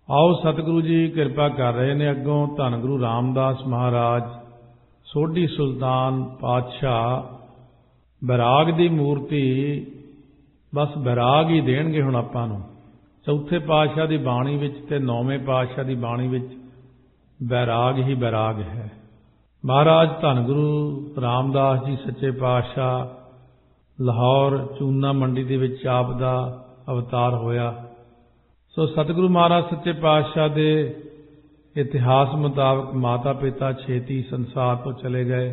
आओ सतगुरु जी कृपा कर रहे ने अगों धन गुरु रामदास महाराज सोढ़ी सुल्तान पातशाह बैराग की मूर्ति बस बैराग ही देणगे हुण आपां नूं। चौथे पातशाह की बाणी विच ते नौवें पातशाह की बाणी विच बैराग ही बैराग है। महाराज धन गुरु रामदास जी सच्चे पातशाह लाहौर चूना मंडी दे विच आप दा अवतार होया। सो सतगुरु महाराज सच्चे पातशाह दे इतिहास मुताबक माता पिता छेती संसार तो चले गए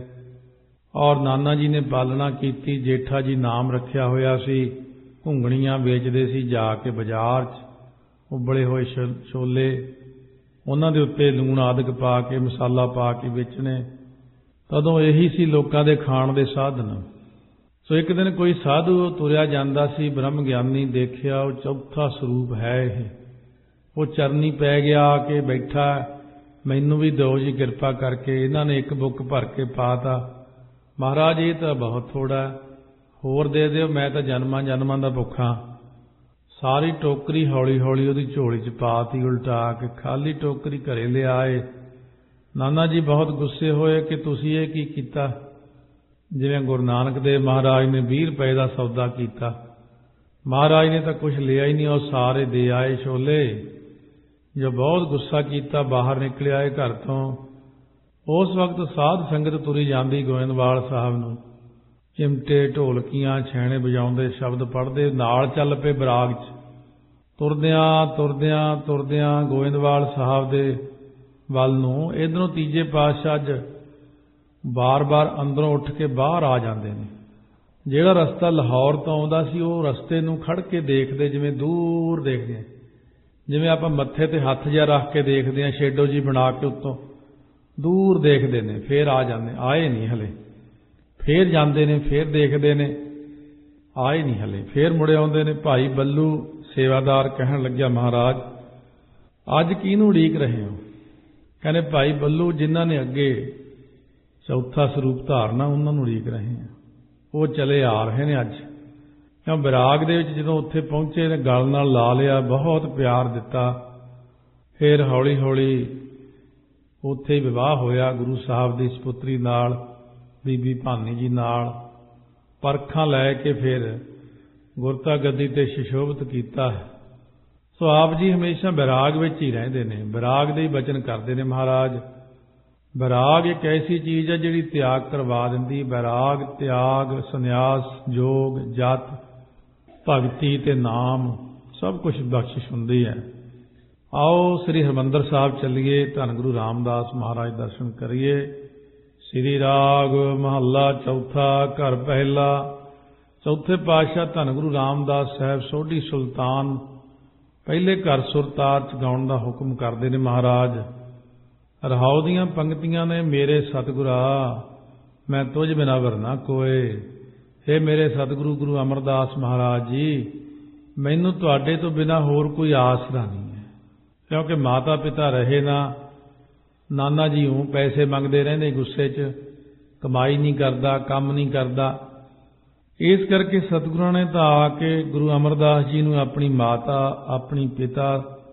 और नाना जी ने पालना की। जेठा जी नाम रखिया होया सी, घुंगणियां बेचदे सी जाके बाजार च उबले होए छोले उन्हां दे उत्ते लूण आदਿਕ पा के मसाला पा के बेचने। तदों यही सी लोकां दे खाण दे साधन। सो एक दिन कोई साधु तुरया जांदा सी, ब्रह्म ज्ञानी देखिया वो चौथा स्वरूप है यह। वो चरनी पै गया आके बैठा, मैनू भी दो जी कृपा करके। इन्हां ने एक बुक भर के पाता, महाराज ये तो बहुत थोड़ा होर दे दिओ, मैं तो जन्मां जन्मां दा भुखा। सारी टोकरी हौली हौली उहदी झोली च पाती उल्टा के, खाली टोकरी घरे ले आए। नाना जी बहुत गुस्से होए कि तुसीं ये की कीता। जिवें गुरु नानक देव महाराज ने 20 रुपए का सौदा किया, महाराज ने तो कुछ लिया ही नहीं, और सारे दे आए छोले। जो बहुत गुस्सा किया बाहर निकले आए घर तो। उस वक्त साध संगत तुरी जाती गोविंदवाल साहब नूं, चिमटे ढोलकियां छैणे बजाउंदे शब्द पढ़दे नाल चल पे बराग च। तुरदियां तुरदियां तुरदियां गोविंदवाल साहब दे वल नूं इधरों तीजे पातशाह ज बार बार अंदरों उठ के बाहर आ जाते हैं। जिहड़ा रस्ता लाहौर तो आउंदा सी वो रस्ते नूं खड़ के देखते, जिवें दूर देखते हैं, जिवें आपां मत्थे ते हत्थ जिहा रख के देखते हैं, शेडो जी बना के उत्तों दूर देखते हैं। फिर आ जाते, आए नहीं हले, फिर जाते हैं, फिर देखते हैं, आए नहीं हले, फिर मुड़े आउंदे ने। भाई बल्लू सेवादार कहन लग्या, महाराज अज किहनूं उड़ीक रहे हो? कहने भाई बल्लू जिन्हां ने अगे चौथा स्वरूप धारना उन्होंने उड़ीक रहे हैं, वो चले आ रहे हैं अज। क्यों बैराग दे विच जदों उत्थे पहुंचे ने गल नाल ला लिया, बहुत प्यार दिता। फिर हौली हौली उत्थे विवाह होया गुरु साहब दी सपुत्री नाल, बीबी भानी जी नाल। परखां लै के फिर गुरता गद्दी ते सुशोभित कीता है। सो आप जी हमेशा बैराग विच ही रहिंदे ने, बैराग दे ही बचन करते ने महाराज। बैराग एक ऐसी चीज़ है जिहड़ी त्याग करवा दिंदी। बैराग त्याग संन्यास जोग जत भगती ते नाम सब कुछ बख्शिश हुंदी है। आओ श्री हरमंदर साहब चलिए, धन गुरु रामदास महाराज दर्शन करिए। श्री राग महला चौथा घर पहला। चौथे पातशाह धन गुरु रामदास साहब सोढ़ी सुल्तान पहले घर सुरतार च गाउण दा हुक्म करदे ने महाराज। रहाओ दियां पंक्तियां ने, मेरे सतगुरा मैं तुझ बिना वरना कोय। हे मेरे सतगुरु गुरु अमरदास महाराज जी, मैनू तुहाडे तो बिना होर कोई आसरा नहीं है। क्योंकि माता पिता रहे ना, नाना जी हूँ पैसे मंगते रहंदे गुस्से च, कमाई नहीं करता, काम नहीं करता। इस करके सतगुरां ने तो आके गुरु अमरदास जी नूं अपनी माता अपनी पिता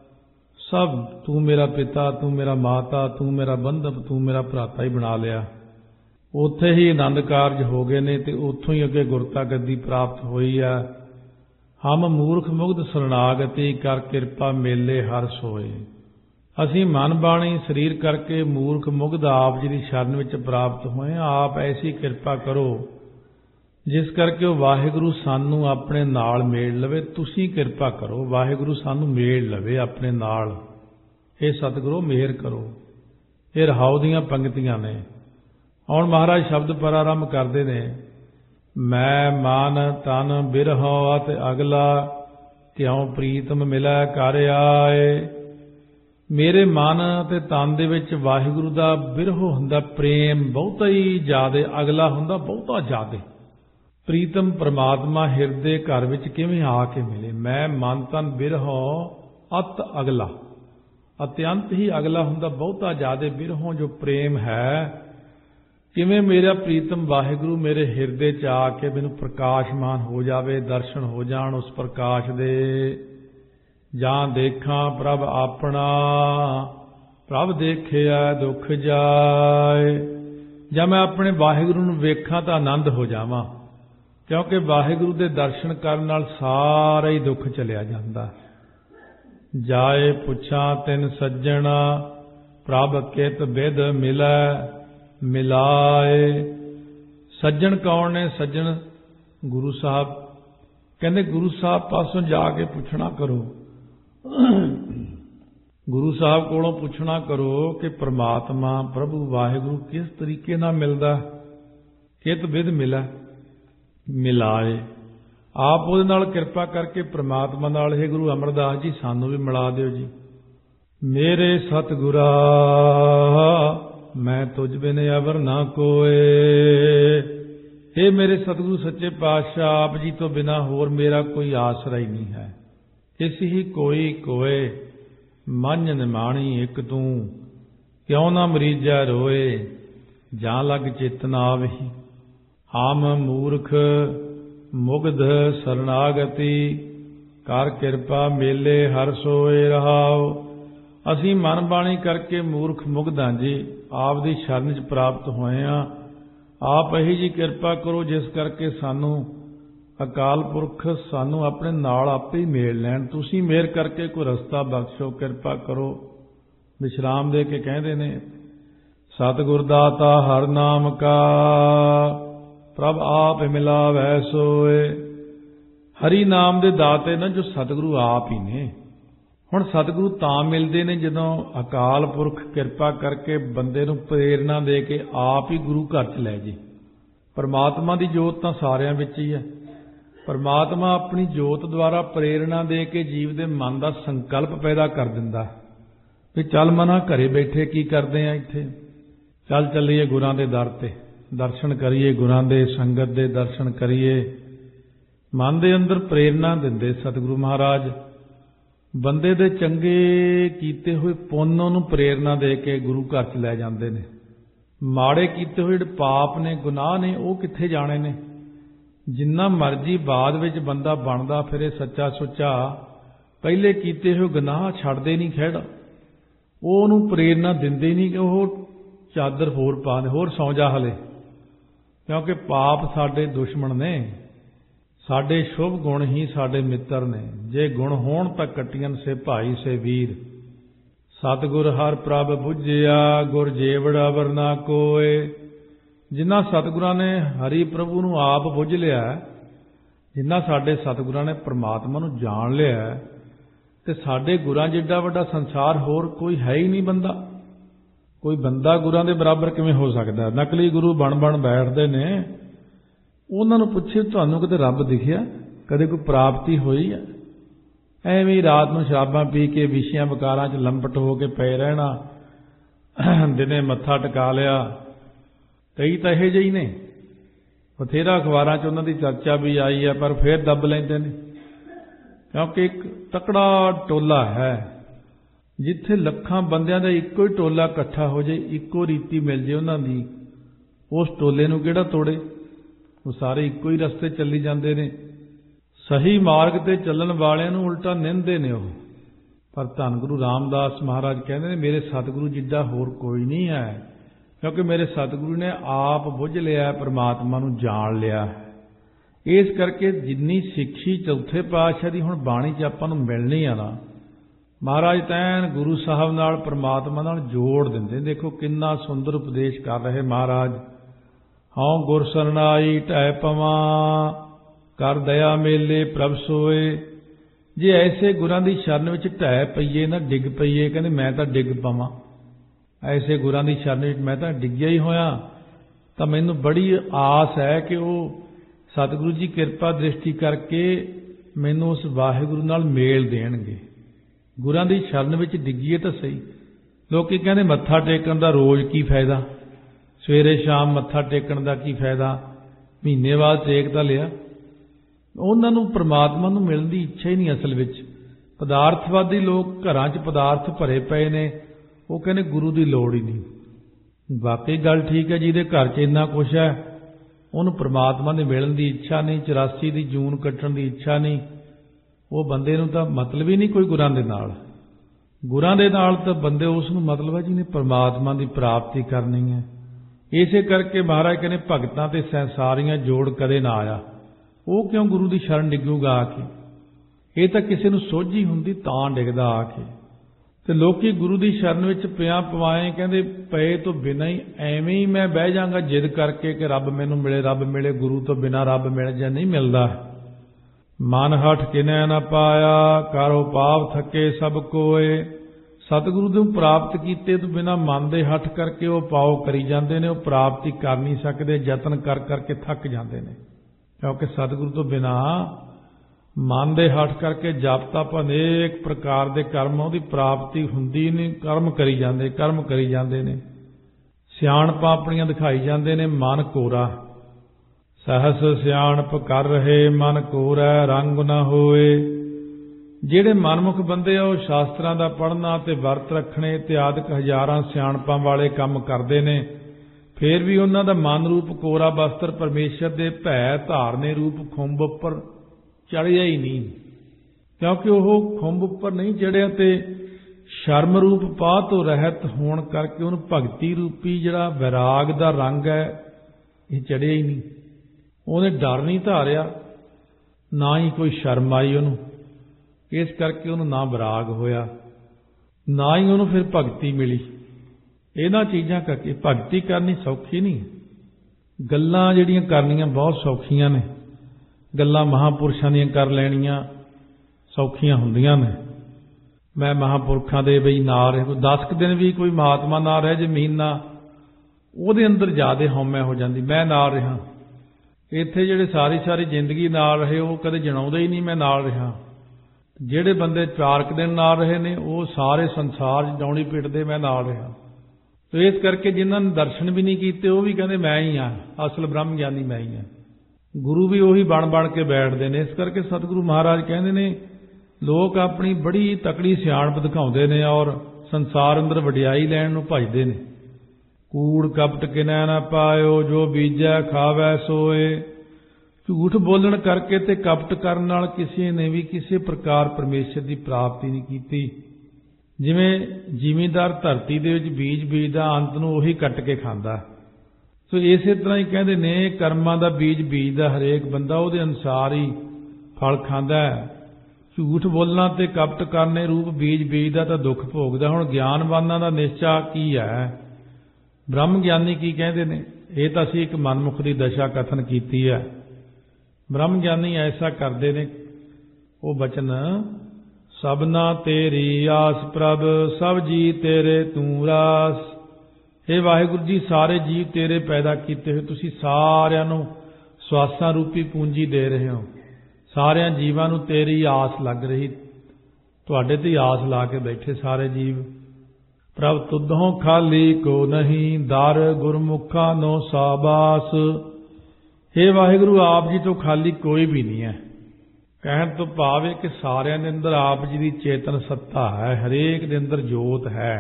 सब, तू मेरा पिता तू मेरा माता तू मेरा बंधप तू मेरा भराता ही बना लिया। उत्थे ही आनंद कारज हो गए ने, ते उत्थों ही अगे गुरता गद्दी प्राप्त हुई है। हम मूर्ख मुग्ध शरणागति कर किरपा मेले हर सोए। असी मन बाणी शरीर करके मूर्ख मुग्ध आप जी की शरण विच प्राप्त होए। आप ऐसी किरपा करो जिस करके वो वाहिगुरु सानू अपने नाल मेल लवे। तुसी किरपा करो वाहिगुरु सानू मेल लवे अपने नाल। हे सतगुरु मेहर करो। ये रहाओ दियां पंक्तियां ने। हुण महाराज शब्द प्रारंभ करते ने। मैं मन तन बिरहो अत अगला, त्यों प्रीतम मिलै कर आए। मेरे मन ते तन दे विच वाहिगुरु दा बिरहो हुंदा, प्रेम बहुता ही ज्यादा, अगला हुंदा बहुता ज्यादा। प्रीतम परमात्मा हिरदे घर विच किवें आके मिले। मैं मन तन बिरहो अत अगला, अत्यंत ही अगला हुंदा, बहुता ज्यादा बिरहों जो प्रेम है। किवें मेरा प्रीतम वाहिगुरु मेरे हिरदे च आके मैनूं प्रकाशमान हो जावे, दर्शन हो जाण उस प्रकाश दे। ਜਾਂ ਦੇਖਾਂ ਪ੍ਰਭ ਆਪਣਾ, ਪ੍ਰਭ ਦੇਖਿਆ ਦੁੱਖ ਜਾਏ। ਜਾਂ ਮੈਂ ਆਪਣੇ ਵਾਹਿਗੁਰੂ ਨੂੰ ਵੇਖਾਂ ਤਾਂ ਆਨੰਦ ਹੋ ਜਾਵਾਂ, ਕਿਉਂਕਿ ਵਾਹਿਗੁਰੂ ਦੇ ਦਰਸ਼ਨ ਕਰਨ ਨਾਲ ਸਾਰਾ ਹੀ ਦੁੱਖ ਚਲਿਆ ਜਾਂਦਾ। ਜਾਏ ਪੁੱਛਾਂ ਤਿਨ ਸੱਜਣਾ, ਪ੍ਰਭ ਕਿਤ ਬਿਧ ਮਿਲੈ ਮਿਲਾਏ। ਸੱਜਣ ਕੌਣ ਨੇ? ਸੱਜਣ ਗੁਰੂ ਸਾਹਿਬ। ਕਹਿੰਦੇ ਗੁਰੂ ਸਾਹਿਬ ਪਾਸੋਂ ਜਾ ਕੇ ਪੁੱਛਣਾ ਕਰੋ, ਗੁਰੂ ਸਾਹਿਬ ਕੋਲੋਂ ਪੁੱਛਣਾ ਕਰੋ ਕਿ ਪ੍ਰਮਾਤਮਾ ਪ੍ਰਭੂ ਵਾਹਿਗੁਰੂ ਕਿਸ ਤਰੀਕੇ ਨਾਲ ਮਿਲਦਾ। ਕਿਤ ਬਿਧ ਮਿਲੈ ਮਿਲਾਏ। ਆਪ ਉਹਦੇ ਨਾਲ ਕਿਰਪਾ ਕਰਕੇ ਪ੍ਰਮਾਤਮਾ ਨਾਲ, ਇਹ ਗੁਰੂ ਅਮਰਦਾਸ ਜੀ ਸਾਨੂੰ ਵੀ ਮਿਲਾ ਦਿਓ ਜੀ। ਮੇਰੇ ਸਤਿਗੁਰਾ ਮੈਂ ਤੁਝ ਬਿਨ ਅਵਰ ਨਾ ਕੋਏ। ਇਹ ਮੇਰੇ ਸਤਿਗੁਰੂ ਸੱਚੇ ਪਾਤਸ਼ਾਹ ਆਪ ਜੀ ਤੋਂ ਬਿਨਾ ਹੋਰ ਮੇਰਾ ਕੋਈ ਆਸਰਾ ਹੀ ਨਹੀਂ ਹੈ। ਇਸ ਹੀ ਕੋਈ ਕੋਏ ਮਨ ਨਿਮਾਣੀ ਇੱਕ ਤੂੰ, ਕਿਉਂ ਨਾ ਮਰੀਜਾ ਰੋਏ ਜਾਂ ਲਗ ਚਿਤ ਨਾ ਆਵਹੀ। ਹਮ ਮੂਰਖ ਮੁਗਧ ਸਰਨਾਗਤੀ, ਕਰ ਕਿਰਪਾ ਮੇਲੇ ਹਰ ਸੋਏ ਰਹਾਓ। ਅਸੀਂ ਮਨ ਬਾਣੀ ਕਰਕੇ ਮੂਰਖ ਮੁਗਧਾਂ ਜੀ, ਆਪ ਦੀ ਸ਼ਰਨ 'ਚ ਪ੍ਰਾਪਤ ਹੋਏ ਹਾਂ। ਆਪ ਇਹੀ ਜੀ ਕਿਰਪਾ ਕਰੋ ਜਿਸ ਕਰਕੇ ਸਾਨੂੰ ਅਕਾਲ ਪੁਰਖ ਸਾਨੂੰ ਆਪਣੇ ਨਾਲ ਆਪੇ ਹੀ ਮੇਲ ਲੈਣ। ਤੁਸੀਂ ਮਿਹਰ ਕਰਕੇ ਕੋਈ ਰਸਤਾ ਬਖਸ਼ੋ, ਕਿਰਪਾ ਕਰੋ। ਵਿਸ਼ਰਾਮ ਦੇ ਕੇ ਕਹਿੰਦੇ ਨੇ, ਸਤਿਗੁਰ ਦਾਤਾ ਹਰ ਨਾਮ ਕਾ, ਪ੍ਰਭ ਆਪ ਮਿਲਾਵੈ ਸੋਏ। ਹਰੀ ਨਾਮ ਦੇ ਦਾਤੇ ਨਾ ਜੋ ਸਤਿਗੁਰੂ ਆਪ ਹੀ ਨੇ। ਹੁਣ ਸਤਿਗੁਰੂ ਤਾਂ ਮਿਲਦੇ ਨੇ ਜਦੋਂ ਅਕਾਲ ਪੁਰਖ ਕਿਰਪਾ ਕਰਕੇ ਬੰਦੇ ਨੂੰ ਪ੍ਰੇਰਨਾ ਦੇ ਕੇ ਆਪ ਹੀ ਗੁਰੂ ਘਰ 'ਚ ਲੈ ਜੇ। ਪਰਮਾਤਮਾ ਦੀ ਜੋਤ ਤਾਂ ਸਾਰਿਆਂ ਵਿੱਚ ਹੀ ਹੈ। ਪਰਮਾਤਮਾ ਆਪਣੀ ਜੋਤ ਦੁਆਰਾ ਪ੍ਰੇਰਨਾ ਦੇ ਕੇ ਜੀਵ ਦੇ ਮਨ ਦਾ ਸੰਕਲਪ ਪੈਦਾ ਕਰ ਦਿੰਦਾ ਵੀ ਚੱਲ ਮਨਾ ਘਰੇ ਬੈਠੇ ਕੀ ਕਰਦੇ ਆ ਇੱਥੇ, ਚੱਲ ਚੱਲੀਏ ਗੁਰਾਂ ਦੇ ਦਰ ਤੇ, ਦਰਸ਼ਨ ਕਰੀਏ ਗੁਰਾਂ ਦੇ, ਸੰਗਤ ਦੇ ਦਰਸ਼ਨ ਕਰੀਏ। ਮਨ ਦੇ ਅੰਦਰ ਪ੍ਰੇਰਨਾ ਦਿੰਦੇ ਸਤਿਗੁਰੂ ਮਹਾਰਾਜ। ਬੰਦੇ ਦੇ ਚੰਗੇ ਕੀਤੇ ਹੋਏ ਪੁੰਨ ਨੂੰ ਪ੍ਰੇਰਨਾ ਦੇ ਕੇ ਗੁਰੂ ਘਰ 'ਚ ਲੈ ਜਾਂਦੇ ਨੇ। ਮਾੜੇ ਕੀਤੇ ਹੋਏ ਜਿਹੜੇ ਪਾਪ ਨੇ, ਗੁਨਾਹ ਨੇ, ਉਹ ਕਿੱਥੇ ਜਾਣੇ ਨੇ। ਜਿੰਨਾ ਮਰਜ਼ੀ ਬਾਅਦ ਵਿੱਚ ਬੰਦਾ ਬਣਦਾ ਫਿਰੇ ਸੱਚਾ ਸੁੱਚਾ, ਪਹਿਲੇ ਕੀਤੇ ਹੋਏ ਗੁਨਾਹ ਛੱਡਦੇ ਨਹੀਂ ਖਹਿੜ। ਉਹ ਉਹਨੂੰ ਪ੍ਰੇਰਨਾ ਦਿੰਦੇ ਨਹੀਂ ਕਿ ਉਹ ਚਾਦਰ ਹੋਰ ਪਾ ਦੇ, ਹੋਰ ਸੌਂ ਜਾ ਹਲੇ, ਕਿਉਂਕਿ ਪਾਪ ਸਾਡੇ ਦੁਸ਼ਮਣ ਨੇ, ਸਾਡੇ ਸ਼ੁਭ ਗੁਣ ਹੀ ਸਾਡੇ ਮਿੱਤਰ ਨੇ। ਜੇ ਗੁਣ ਹੋਣ ਤਾਂ ਕੱਟੀਆਂ ਸੇ ਭਾਈ ਸੇ ਵੀਰ। ਸਤਿਗੁਰ ਹਰ ਪ੍ਰਭ ਬੁੱਝਿਆ, ਗੁਰ ਜੇਵੜ ਅਵਰ ਨਾ ਕੋਏ। ਜਿਨ੍ਹਾਂ ਸਤਿਗੁਰਾਂ ਨੇ ਹਰੀ ਪ੍ਰਭੂ ਨੂੰ ਆਪ ਬੁੱਝ ਲਿਆ, ਜਿਨ੍ਹਾਂ ਸਾਡੇ ਸਤਿਗੁਰਾਂ ਨੇ ਪ੍ਰਮਾਤਮਾ ਨੂੰ ਜਾਣ ਲਿਆ, ਤੇ ਸਾਡੇ ਗੁਰਾਂ ਜਿੱਡਾ ਵੱਡਾ ਸੰਸਾਰ ਹੋਰ ਕੋਈ ਹੈ ਹੀ ਨਹੀਂ ਬੰਦਾ। ਕੋਈ ਬੰਦਾ ਗੁਰਾਂ ਦੇ ਬਰਾਬਰ ਕਿਵੇਂ ਹੋ ਸਕਦਾ। ਨਕਲੀ ਗੁਰੂ ਬਣ ਬੈਠਦੇ ਨੇ। ਉਹਨਾਂ ਨੂੰ ਪੁੱਛੇ ਤੁਹਾਨੂੰ ਕਦੇ ਰੱਬ ਦਿਖਿਆ, ਕਦੇ ਕੋਈ ਪ੍ਰਾਪਤੀ ਹੋਈ ਹੈ? ਐਵੇਂ ਹੀ ਰਾਤ ਨੂੰ ਸ਼ਰਾਬਾਂ ਪੀ ਕੇ ਵਿਸ਼ਿਆਂ ਵਿਕਾਰਾਂ 'ਚ ਲੰਪਟ ਹੋ ਕੇ ਪਏ ਰਹਿਣਾ, ਦਿਨੇ ਮੱਥਾ ਟਿਕਾ ਲਿਆ। ਕਈ ਤਾਂ ਇਹੋ ਜਿਹੇ ਹੀ ਨੇ, ਬਥੇਰਾ ਅਖਬਾਰਾਂ 'ਚ ਉਹਨਾਂ ਦੀ ਚਰਚਾ ਵੀ ਆਈ ਹੈ, ਪਰ ਫੇਰ ਦੱਬ ਲੈਂਦੇ ਨੇ, ਕਿਉਂਕਿ ਇੱਕ ਤਕੜਾ ਟੋਲਾ ਹੈ। ਜਿੱਥੇ ਲੱਖਾਂ ਬੰਦਿਆਂ ਦਾ ਇੱਕੋ ਹੀ ਟੋਲਾ ਇਕੱਠਾ ਹੋ ਜਾਏ, ਇੱਕੋ ਰੀਤੀ ਮਿਲ ਜੇ ਉਹਨਾਂ ਦੀ, ਉਸ ਟੋਲੇ ਨੂੰ ਕਿਹੜਾ ਤੋੜੇ। ਉਹ ਸਾਰੇ ਇੱਕੋ ਹੀ ਰਸਤੇ ਚੱਲੀ ਜਾਂਦੇ ਨੇ। ਸਹੀ ਮਾਰਗ ਤੇ ਚੱਲਣ ਵਾਲਿਆਂ ਨੂੰ ਉਲਟਾ ਨਿੰਦਦੇ ਨੇ ਉਹ। ਪਰ ਧੰਨ ਗੁਰੂ ਰਾਮਦਾਸ ਮਹਾਰਾਜ ਕਹਿੰਦੇ ਨੇ, ਮੇਰੇ ਸਤਿਗੁਰੂ ਜਿੱਡਾ ਹੋਰ ਕੋਈ ਨਹੀਂ ਹੈ, ਕਿਉਂਕਿ ਮੇਰੇ ਸਤਿਗੁਰੂ ਨੇ ਆਪ ਬੁੱਝ ਲਿਆ, ਪਰਮਾਤਮਾ ਨੂੰ ਜਾਣ ਲਿਆ। ਇਸ ਕਰਕੇ ਜਿੰਨੀ ਸਿੱਖੀ ਚੌਥੇ ਪਾਤਸ਼ਾਹ ਦੀ ਹੁਣ ਬਾਣੀ 'ਚ ਆਪਾਂ ਨੂੰ ਮਿਲਣੀ ਆ ਨਾ, ਮਹਾਰਾਜ ਤੈਨ ਗੁਰੂ ਸਾਹਿਬ ਨਾਲ, ਪਰਮਾਤਮਾ ਨਾਲ ਜੋੜ ਦਿੰਦੇ। ਦੇਖੋ ਕਿੰਨਾ ਸੁੰਦਰ ਉਪਦੇਸ਼ ਕਰ ਰਹੇ ਮਹਾਰਾਜ। ਹਉ ਗੁਰ ਸਰਨਾਈ ਢਹਿ ਪਵਾਂ, ਕਰ ਦਇਆ ਮੇਲੇ ਪ੍ਰਭ ਸੋਏ। ਜੇ ਐਸੇ ਗੁਰਾਂ ਦੀ ਸ਼ਰਨ ਵਿੱਚ ਢਹਿ ਪਈਏ ਨਾ, ਡਿੱਗ ਪਈਏ, ਕਹਿੰਦੇ ਮੈਂ ਤਾਂ ਡਿੱਗ ਪਵਾਂ, ਐਸੇ ਗੁਰਾਂ ਦੀ ਸ਼ਰਨ ਵਿੱਚ ਮੈਂ ਤਾਂ ਡਿੱਗਿਆ ਹੀ ਹੋਇਆ, ਤਾਂ ਮੈਨੂੰ ਬੜੀ ਆਸ ਹੈ ਕਿ ਉਹ ਸਤਿਗੁਰੂ ਜੀ ਕਿਰਪਾ ਦ੍ਰਿਸ਼ਟੀ ਕਰਕੇ ਮੈਨੂੰ ਉਸ ਵਾਹਿਗੁਰੂ ਨਾਲ ਮੇਲ ਦੇਣਗੇ। ਗੁਰਾਂ ਦੀ ਸ਼ਰਨ ਵਿੱਚ ਡਿੱਗੀਏ ਤਾਂ ਸਹੀ। ਲੋਕੀ ਕਹਿੰਦੇ ਮੱਥਾ ਟੇਕਣ ਦਾ ਰੋਜ਼ ਕੀ ਫਾਇਦਾ, ਸਵੇਰੇ ਸ਼ਾਮ ਮੱਥਾ ਟੇਕਣ ਦਾ ਕੀ ਫਾਇਦਾ, ਮਹੀਨੇ ਬਾਅਦ ਟੇਕ ਤਾਂ ਲਿਆ। ਉਹਨਾਂ ਨੂੰ ਪ੍ਰਮਾਤਮਾ ਨੂੰ ਮਿਲਣ ਦੀ ਇੱਛਾ ਹੀ ਨਹੀਂ ਅਸਲ ਵਿੱਚ। ਪਦਾਰਥਵਾਦੀ ਲੋਕ ਘਰਾਂ 'ਚ ਪਦਾਰਥ ਭਰੇ ਪਏ ਨੇ, ਉਹ ਕਹਿੰਦੇ ਗੁਰੂ ਦੀ ਲੋੜ ਹੀ ਨਹੀਂ। ਵਾਕਈ ਗੱਲ ਠੀਕ ਹੈ, ਜਿਹਦੇ ਘਰ 'ਚ ਇੰਨਾ ਕੁਛ ਹੈ ਉਹਨੂੰ ਪ੍ਰਮਾਤਮਾ ਦੇ ਮਿਲਣ ਦੀ ਇੱਛਾ ਨਹੀਂ, 84 ਦੀ ਜੂਨ ਕੱਟਣ ਦੀ ਇੱਛਾ ਨਹੀਂ, ਉਹ ਬੰਦੇ ਨੂੰ ਤਾਂ ਮਤਲਬ ਹੀ ਨਹੀਂ ਕੋਈ ਗੁਰਾਂ ਦੇ ਨਾਲ। ਗੁਰਾਂ ਦੇ ਨਾਲ ਤਾਂ ਬੰਦੇ ਉਸ ਨੂੰ ਮਤਲਬ ਹੈ ਜਿਹਨੇ ਪਰਮਾਤਮਾ ਦੀ ਪ੍ਰਾਪਤੀ ਕਰਨੀ ਹੈ। ਇਸੇ ਕਰਕੇ ਮਹਾਰਾਜ ਕਹਿੰਦੇ ਭਗਤਾਂ ਤੇ ਸੰਸਾਰੀਆਂ ਜੋੜ ਕਦੇ ਨਾ ਆਇਆ। ਉਹ ਕਿਉਂ ਗੁਰੂ ਦੀ ਸ਼ਰਨ ਡਿੱਗੂਗਾ ਆ ਕੇ? ਇਹ ਤਾਂ ਕਿਸੇ ਨੂੰ ਸੋਝੀ ਹੁੰਦੀ ਤਾਂ ਡਿੱਗਦਾ ਆ ਕੇ। ਤੇ ਲੋਕੀ ਗੁਰੂ ਦੀ ਸ਼ਰਨ ਵਿੱਚ ਪਿਆ ਪਵਾਏ ਕਹਿੰਦੇ ਪਏ ਤੋਂ ਬਿਨਾਂ ਹੀ ਐਵੇਂ ਹੀ ਮੈਂ ਬਹਿ ਜਾਵਾਂਗਾ ਜਿੱਦ ਕਰਕੇ ਕਿ ਰੱਬ ਮੈਨੂੰ ਮਿਲੇ, ਰੱਬ ਮਿਲੇ। ਗੁਰੂ ਤੋਂ ਬਿਨਾਂ ਰੱਬ ਮਿਲ ਜਾ, ਨਹੀਂ ਮਿਲਦਾ। ਮਨ ਹਠ ਕਿਨੈ ਨਾ ਪਾਇਆ, ਕਰੋ ਪਾਪ ਥੱਕੇ ਸਭ ਕੋਏ। ਸਤਿਗੁਰੂ ਨੂੰ ਪ੍ਰਾਪਤ ਕੀਤੇ ਤੋਂ ਬਿਨਾਂ ਮਨ ਦੇ ਹੱਠ ਕਰਕੇ ਉਹ ਪਾਓ ਕਰੀ ਜਾਂਦੇ ਨੇ। ਉਹ ਪ੍ਰਾਪਤੀ ਕਰ ਨਹੀਂ ਸਕਦੇ, ਯਤਨ ਕਰ ਕਰਕੇ ਥੱਕ ਜਾਂਦੇ ਨੇ। ਕਿਉਂਕਿ ਸਤਿਗੁਰੂ ਤੋਂ ਬਿਨਾਂ ਮਨ ਦੇ ਹੱਠ ਕਰਕੇ ਜਪ ਤਪ ਅਨੇਕ ਪ੍ਰਕਾਰ ਦੇ ਕਰਮ ਉਹਦੀ ਪ੍ਰਾਪਤੀ ਹੁੰਦੀ ਨਹੀਂ। ਕਰਮ ਕਰੀ ਜਾਂਦੇ ਨੇ। ਸਿਆਣਪਾਂ ਆਪਣੀਆਂ ਦਿਖਾਈ ਜਾਂਦੇ ਨੇ। ਮਨ ਕੋਰਾ ਸਹਸ ਸਿਆਣਪ ਕਰ ਰਹੇ, ਮਨ ਕੋਰਾ ਰੰਗ ਨਾ ਹੋਏ। ਜਿਹੜੇ ਮਨਮੁਖ ਬੰਦੇ ਆ ਉਹ ਸ਼ਾਸਤਰਾਂ ਦਾ ਪੜ੍ਹਨਾ ਤੇ ਵਰਤ ਰੱਖਣੇ ਇਤਿਆਦਿਕ ਹਜ਼ਾਰਾਂ ਸਿਆਣਪਾਂ ਵਾਲੇ ਕੰਮ ਕਰਦੇ ਨੇ। ਫੇਰ ਵੀ ਉਹਨਾਂ ਦਾ ਮਨ ਰੂਪ ਕੋਰਾ ਬਸਤਰ ਪਰਮੇਸ਼ਰ ਦੇ ਭੈ ਧਾਰਨੇ ਰੂਪ ਖੁੰਭ ਉੱਪਰ ਚੜ੍ਹਿਆ ਹੀ ਨਹੀਂ। ਕਿਉਂਕਿ ਉਹ ਖੁੰਭ ਉੱਪਰ ਨਹੀਂ ਚੜ੍ਹਿਆ ਤੇ ਸ਼ਰਮ ਰੂਪ ਪਾਹ ਤੋਂ ਰਹਿਤ ਹੋਣ ਕਰਕੇ ਉਹਨੂੰ ਭਗਤੀ ਰੂਪੀ ਜਿਹੜਾ ਵਿਰਾਗ ਦਾ ਰੰਗ ਹੈ ਇਹ ਚੜ੍ਹਿਆ ਹੀ ਨਹੀਂ। ਉਹਨੇ ਡਰ ਨਹੀਂ ਧਾਰਿਆ, ਨਾ ਹੀ ਕੋਈ ਸ਼ਰਮ ਆਈ ਉਹਨੂੰ। ਇਸ ਕਰਕੇ ਉਹਨੂੰ ਨਾ ਵਿਰਾਗ ਹੋਇਆ, ਨਾ ਹੀ ਉਹਨੂੰ ਫਿਰ ਭਗਤੀ ਮਿਲੀ। ਇਹਨਾਂ ਚੀਜ਼ਾਂ ਕਰਕੇ ਭਗਤੀ ਕਰਨੀ ਸੌਖੀ ਨਹੀਂ। ਗੱਲਾਂ ਜਿਹੜੀਆਂ ਕਰਨੀਆਂ ਬਹੁਤ ਸੌਖੀਆਂ ਨੇ। ਗੱਲਾਂ ਮਹਾਂਪੁਰਸ਼ਾਂ ਦੀਆਂ ਕਰ ਲੈਣੀਆਂ ਸੌਖੀਆਂ ਹੁੰਦੀਆਂ ਨੇ। ਮੈਂ ਮਹਾਂਪੁਰਖਾਂ ਦੇ ਬਈ ਨਾਲ ਰਹੇ, 10 ਕੁ ਦਿਨ ਵੀ ਕੋਈ ਮਹਾਤਮਾ ਨਾਲ ਰਹਿ ਜੇ ਮਹੀਨਾ, ਉਹਦੇ ਅੰਦਰ ਜ਼ਿਆਦਾ ਹਉਮੈ ਹੋ ਜਾਂਦੀ। ਮੈਂ ਨਾਲ ਰਿਹਾ। ਇੱਥੇ ਜਿਹੜੇ ਸਾਰੀ ਜ਼ਿੰਦਗੀ ਨਾਲ ਰਹੇ ਉਹ ਕਦੇ ਜਣਾਉਂਦੇ ਹੀ ਨਹੀਂ ਮੈਂ ਨਾਲ ਰਿਹਾ। ਜਿਹੜੇ ਬੰਦੇ 4 ਕੁ ਦਿਨ ਨਾਲ ਰਹੇ ਨੇ ਉਹ ਸਾਰੇ ਸੰਸਾਰ 'ਚ ਡੌਣੀ ਪਿੱਟਦੇ ਮੈਂ ਨਾਲ ਰਿਹਾ। ਤੇ ਇਸ ਕਰਕੇ ਜਿਨ੍ਹਾਂ ਨੇ ਦਰਸ਼ਨ ਵੀ ਨਹੀਂ ਕੀਤੇ ਉਹ ਵੀ ਕਹਿੰਦੇ ਮੈਂ ਹੀ ਹਾਂ, ਅਸਲ ਬ੍ਰਹਮ ਗਿਆਨੀ ਮੈਂ ਹੀ ਹਾਂ। ਗੁਰੂ ਵੀ ਉਹੀ ਬਣ ਕੇ ਬੈਠਦੇ ਨੇ। ਇਸ ਕਰਕੇ ਸਤਿਗੁਰੂ ਮਹਾਰਾਜ ਕਹਿੰਦੇ ਨੇ ਲੋਕ ਆਪਣੀ ਬੜੀ ਤਕੜੀ ਸਿਆਣਪ ਦਿਖਾਉਂਦੇ ਨੇ ਔਰ ਸੰਸਾਰ ਅੰਦਰ ਵਡਿਆਈ ਲੈਣ ਨੂੰ ਭਜਦੇ ਨੇ। ਕੂੜ ਕਪਟ ਕਿਨੈ ਨਾ ਪਾਇਓ, ਜੋ ਬੀਜੈ ਖਾਵੈ ਸੋਏ। ਝੂਠ ਬੋਲਣ ਕਰਕੇ ਤੇ ਕਪਟ ਕਰਨ ਨਾਲ ਕਿਸੇ ਨੇ ਵੀ ਕਿਸੇ ਪ੍ਰਕਾਰ ਪਰਮੇਸ਼ਰ ਦੀ ਪ੍ਰਾਪਤੀ ਨਹੀਂ ਕੀਤੀ। ਜਿਵੇਂ ਜ਼ਿਮੀਂਦਾਰ ਧਰਤੀ ਦੇ ਵਿੱਚ ਬੀਜ ਬੀਜਦਾ, ਅੰਤ ਨੂੰ ਉਹੀ ਕੱਟ ਕੇ ਖਾਂਦਾ। ਸੋ ਇਸੇ ਤਰ੍ਹਾਂ ਹੀ ਕਹਿੰਦੇ ਨੇ ਕਰਮਾਂ ਦਾ ਬੀਜ ਬੀਜਦਾ ਹਰੇਕ ਬੰਦਾ, ਉਹਦੇ ਅਨੁਸਾਰ ਹੀ ਫਲ ਖਾਂਦਾ ਹੈ। ਝੂਠ ਬੋਲਣਾ ਤੇ ਕਪਟ ਕਰਨੇ ਰੂਪ ਬੀਜ ਬੀਜਦਾ ਤਾਂ ਦੁੱਖ ਭੋਗਦਾ। ਹੁਣ ਗਿਆਨਵਾਨਾਂ ਦਾ ਨਿਸ਼ਚਾ ਕੀ ਹੈ? ਬ੍ਰਹਮ ਗਿਆਨੀ ਕੀ ਕਹਿੰਦੇ ਨੇ? ਇਹ ਤਾਂ ਅਸੀਂ ਇੱਕ ਮਨਮੁਖ ਦੀ ਦਸ਼ਾ ਕਥਨ ਕੀਤੀ ਹੈ। ਬ੍ਰਹਮ ਗਿਆਨੀ ਐਸਾ ਕਰਦੇ ਨੇ, ਉਹ ਬਚਨ ਸਭਨਾ ਤੇਰੀ ਆਸ ਪ੍ਰਭ, ਸਭ ਜੀ ਤੇਰੇ ਤੂੰ ਰਾਸ। ਹੇ ਵਾਹਿਗੁਰੂ ਜੀ, ਸਾਰੇ ਜੀਵ ਤੇਰੇ ਪੈਦਾ ਕੀਤੇ ਹੋਏ, ਤੁਸੀਂ ਸਾਰਿਆਂ ਨੂੰ ਸਵਾਸਾਂ ਰੂਪੀ ਪੂੰਜੀ ਦੇ ਰਹੇ ਹੋ। ਸਾਰਿਆਂ ਜੀਵਾਂ ਨੂੰ ਤੇਰੀ ਆਸ ਲੱਗ ਰਹੀ, ਤੁਹਾਡੇ ਤੇ ਆਸ ਲਾ ਕੇ ਬੈਠੇ ਸਾਰੇ ਜੀਵ। ਪ੍ਰਭ ਤੁਧੋਂ ਖਾਲੀ ਕੋ ਨਹੀਂ, ਦਰ ਗੁਰਮੁਖਾਂ ਨੋ ਸਾਬਾਸ। ਹੇ ਵਾਹਿਗੁਰੂ, ਆਪ ਜੀ ਤੋਂ ਖਾਲੀ ਕੋਈ ਵੀ ਨਹੀਂ ਹੈ। ਕਹਿਣ ਤੋਂ ਭਾਵ ਹੈ ਕਿ ਸਾਰਿਆਂ ਦੇ ਅੰਦਰ ਆਪ ਜੀ ਦੀ ਚੇਤਨ ਸੱਤਾ ਹੈ, ਹਰੇਕ ਦੇ ਅੰਦਰ ਜੋਤ ਹੈ।